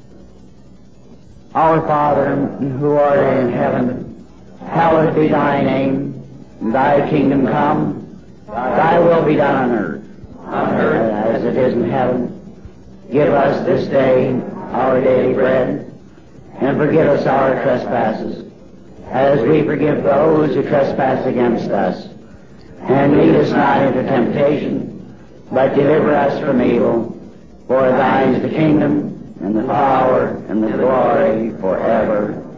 Our Father, who art in heaven, hallowed be thy name. Thy kingdom come, thy will be done on earth as it is in heaven. Give us this day our daily bread, and forgive us our trespasses, as we forgive those who trespass against us. And lead us not into temptation, but deliver us from evil. For thine is the kingdom, and the power, and the glory forever.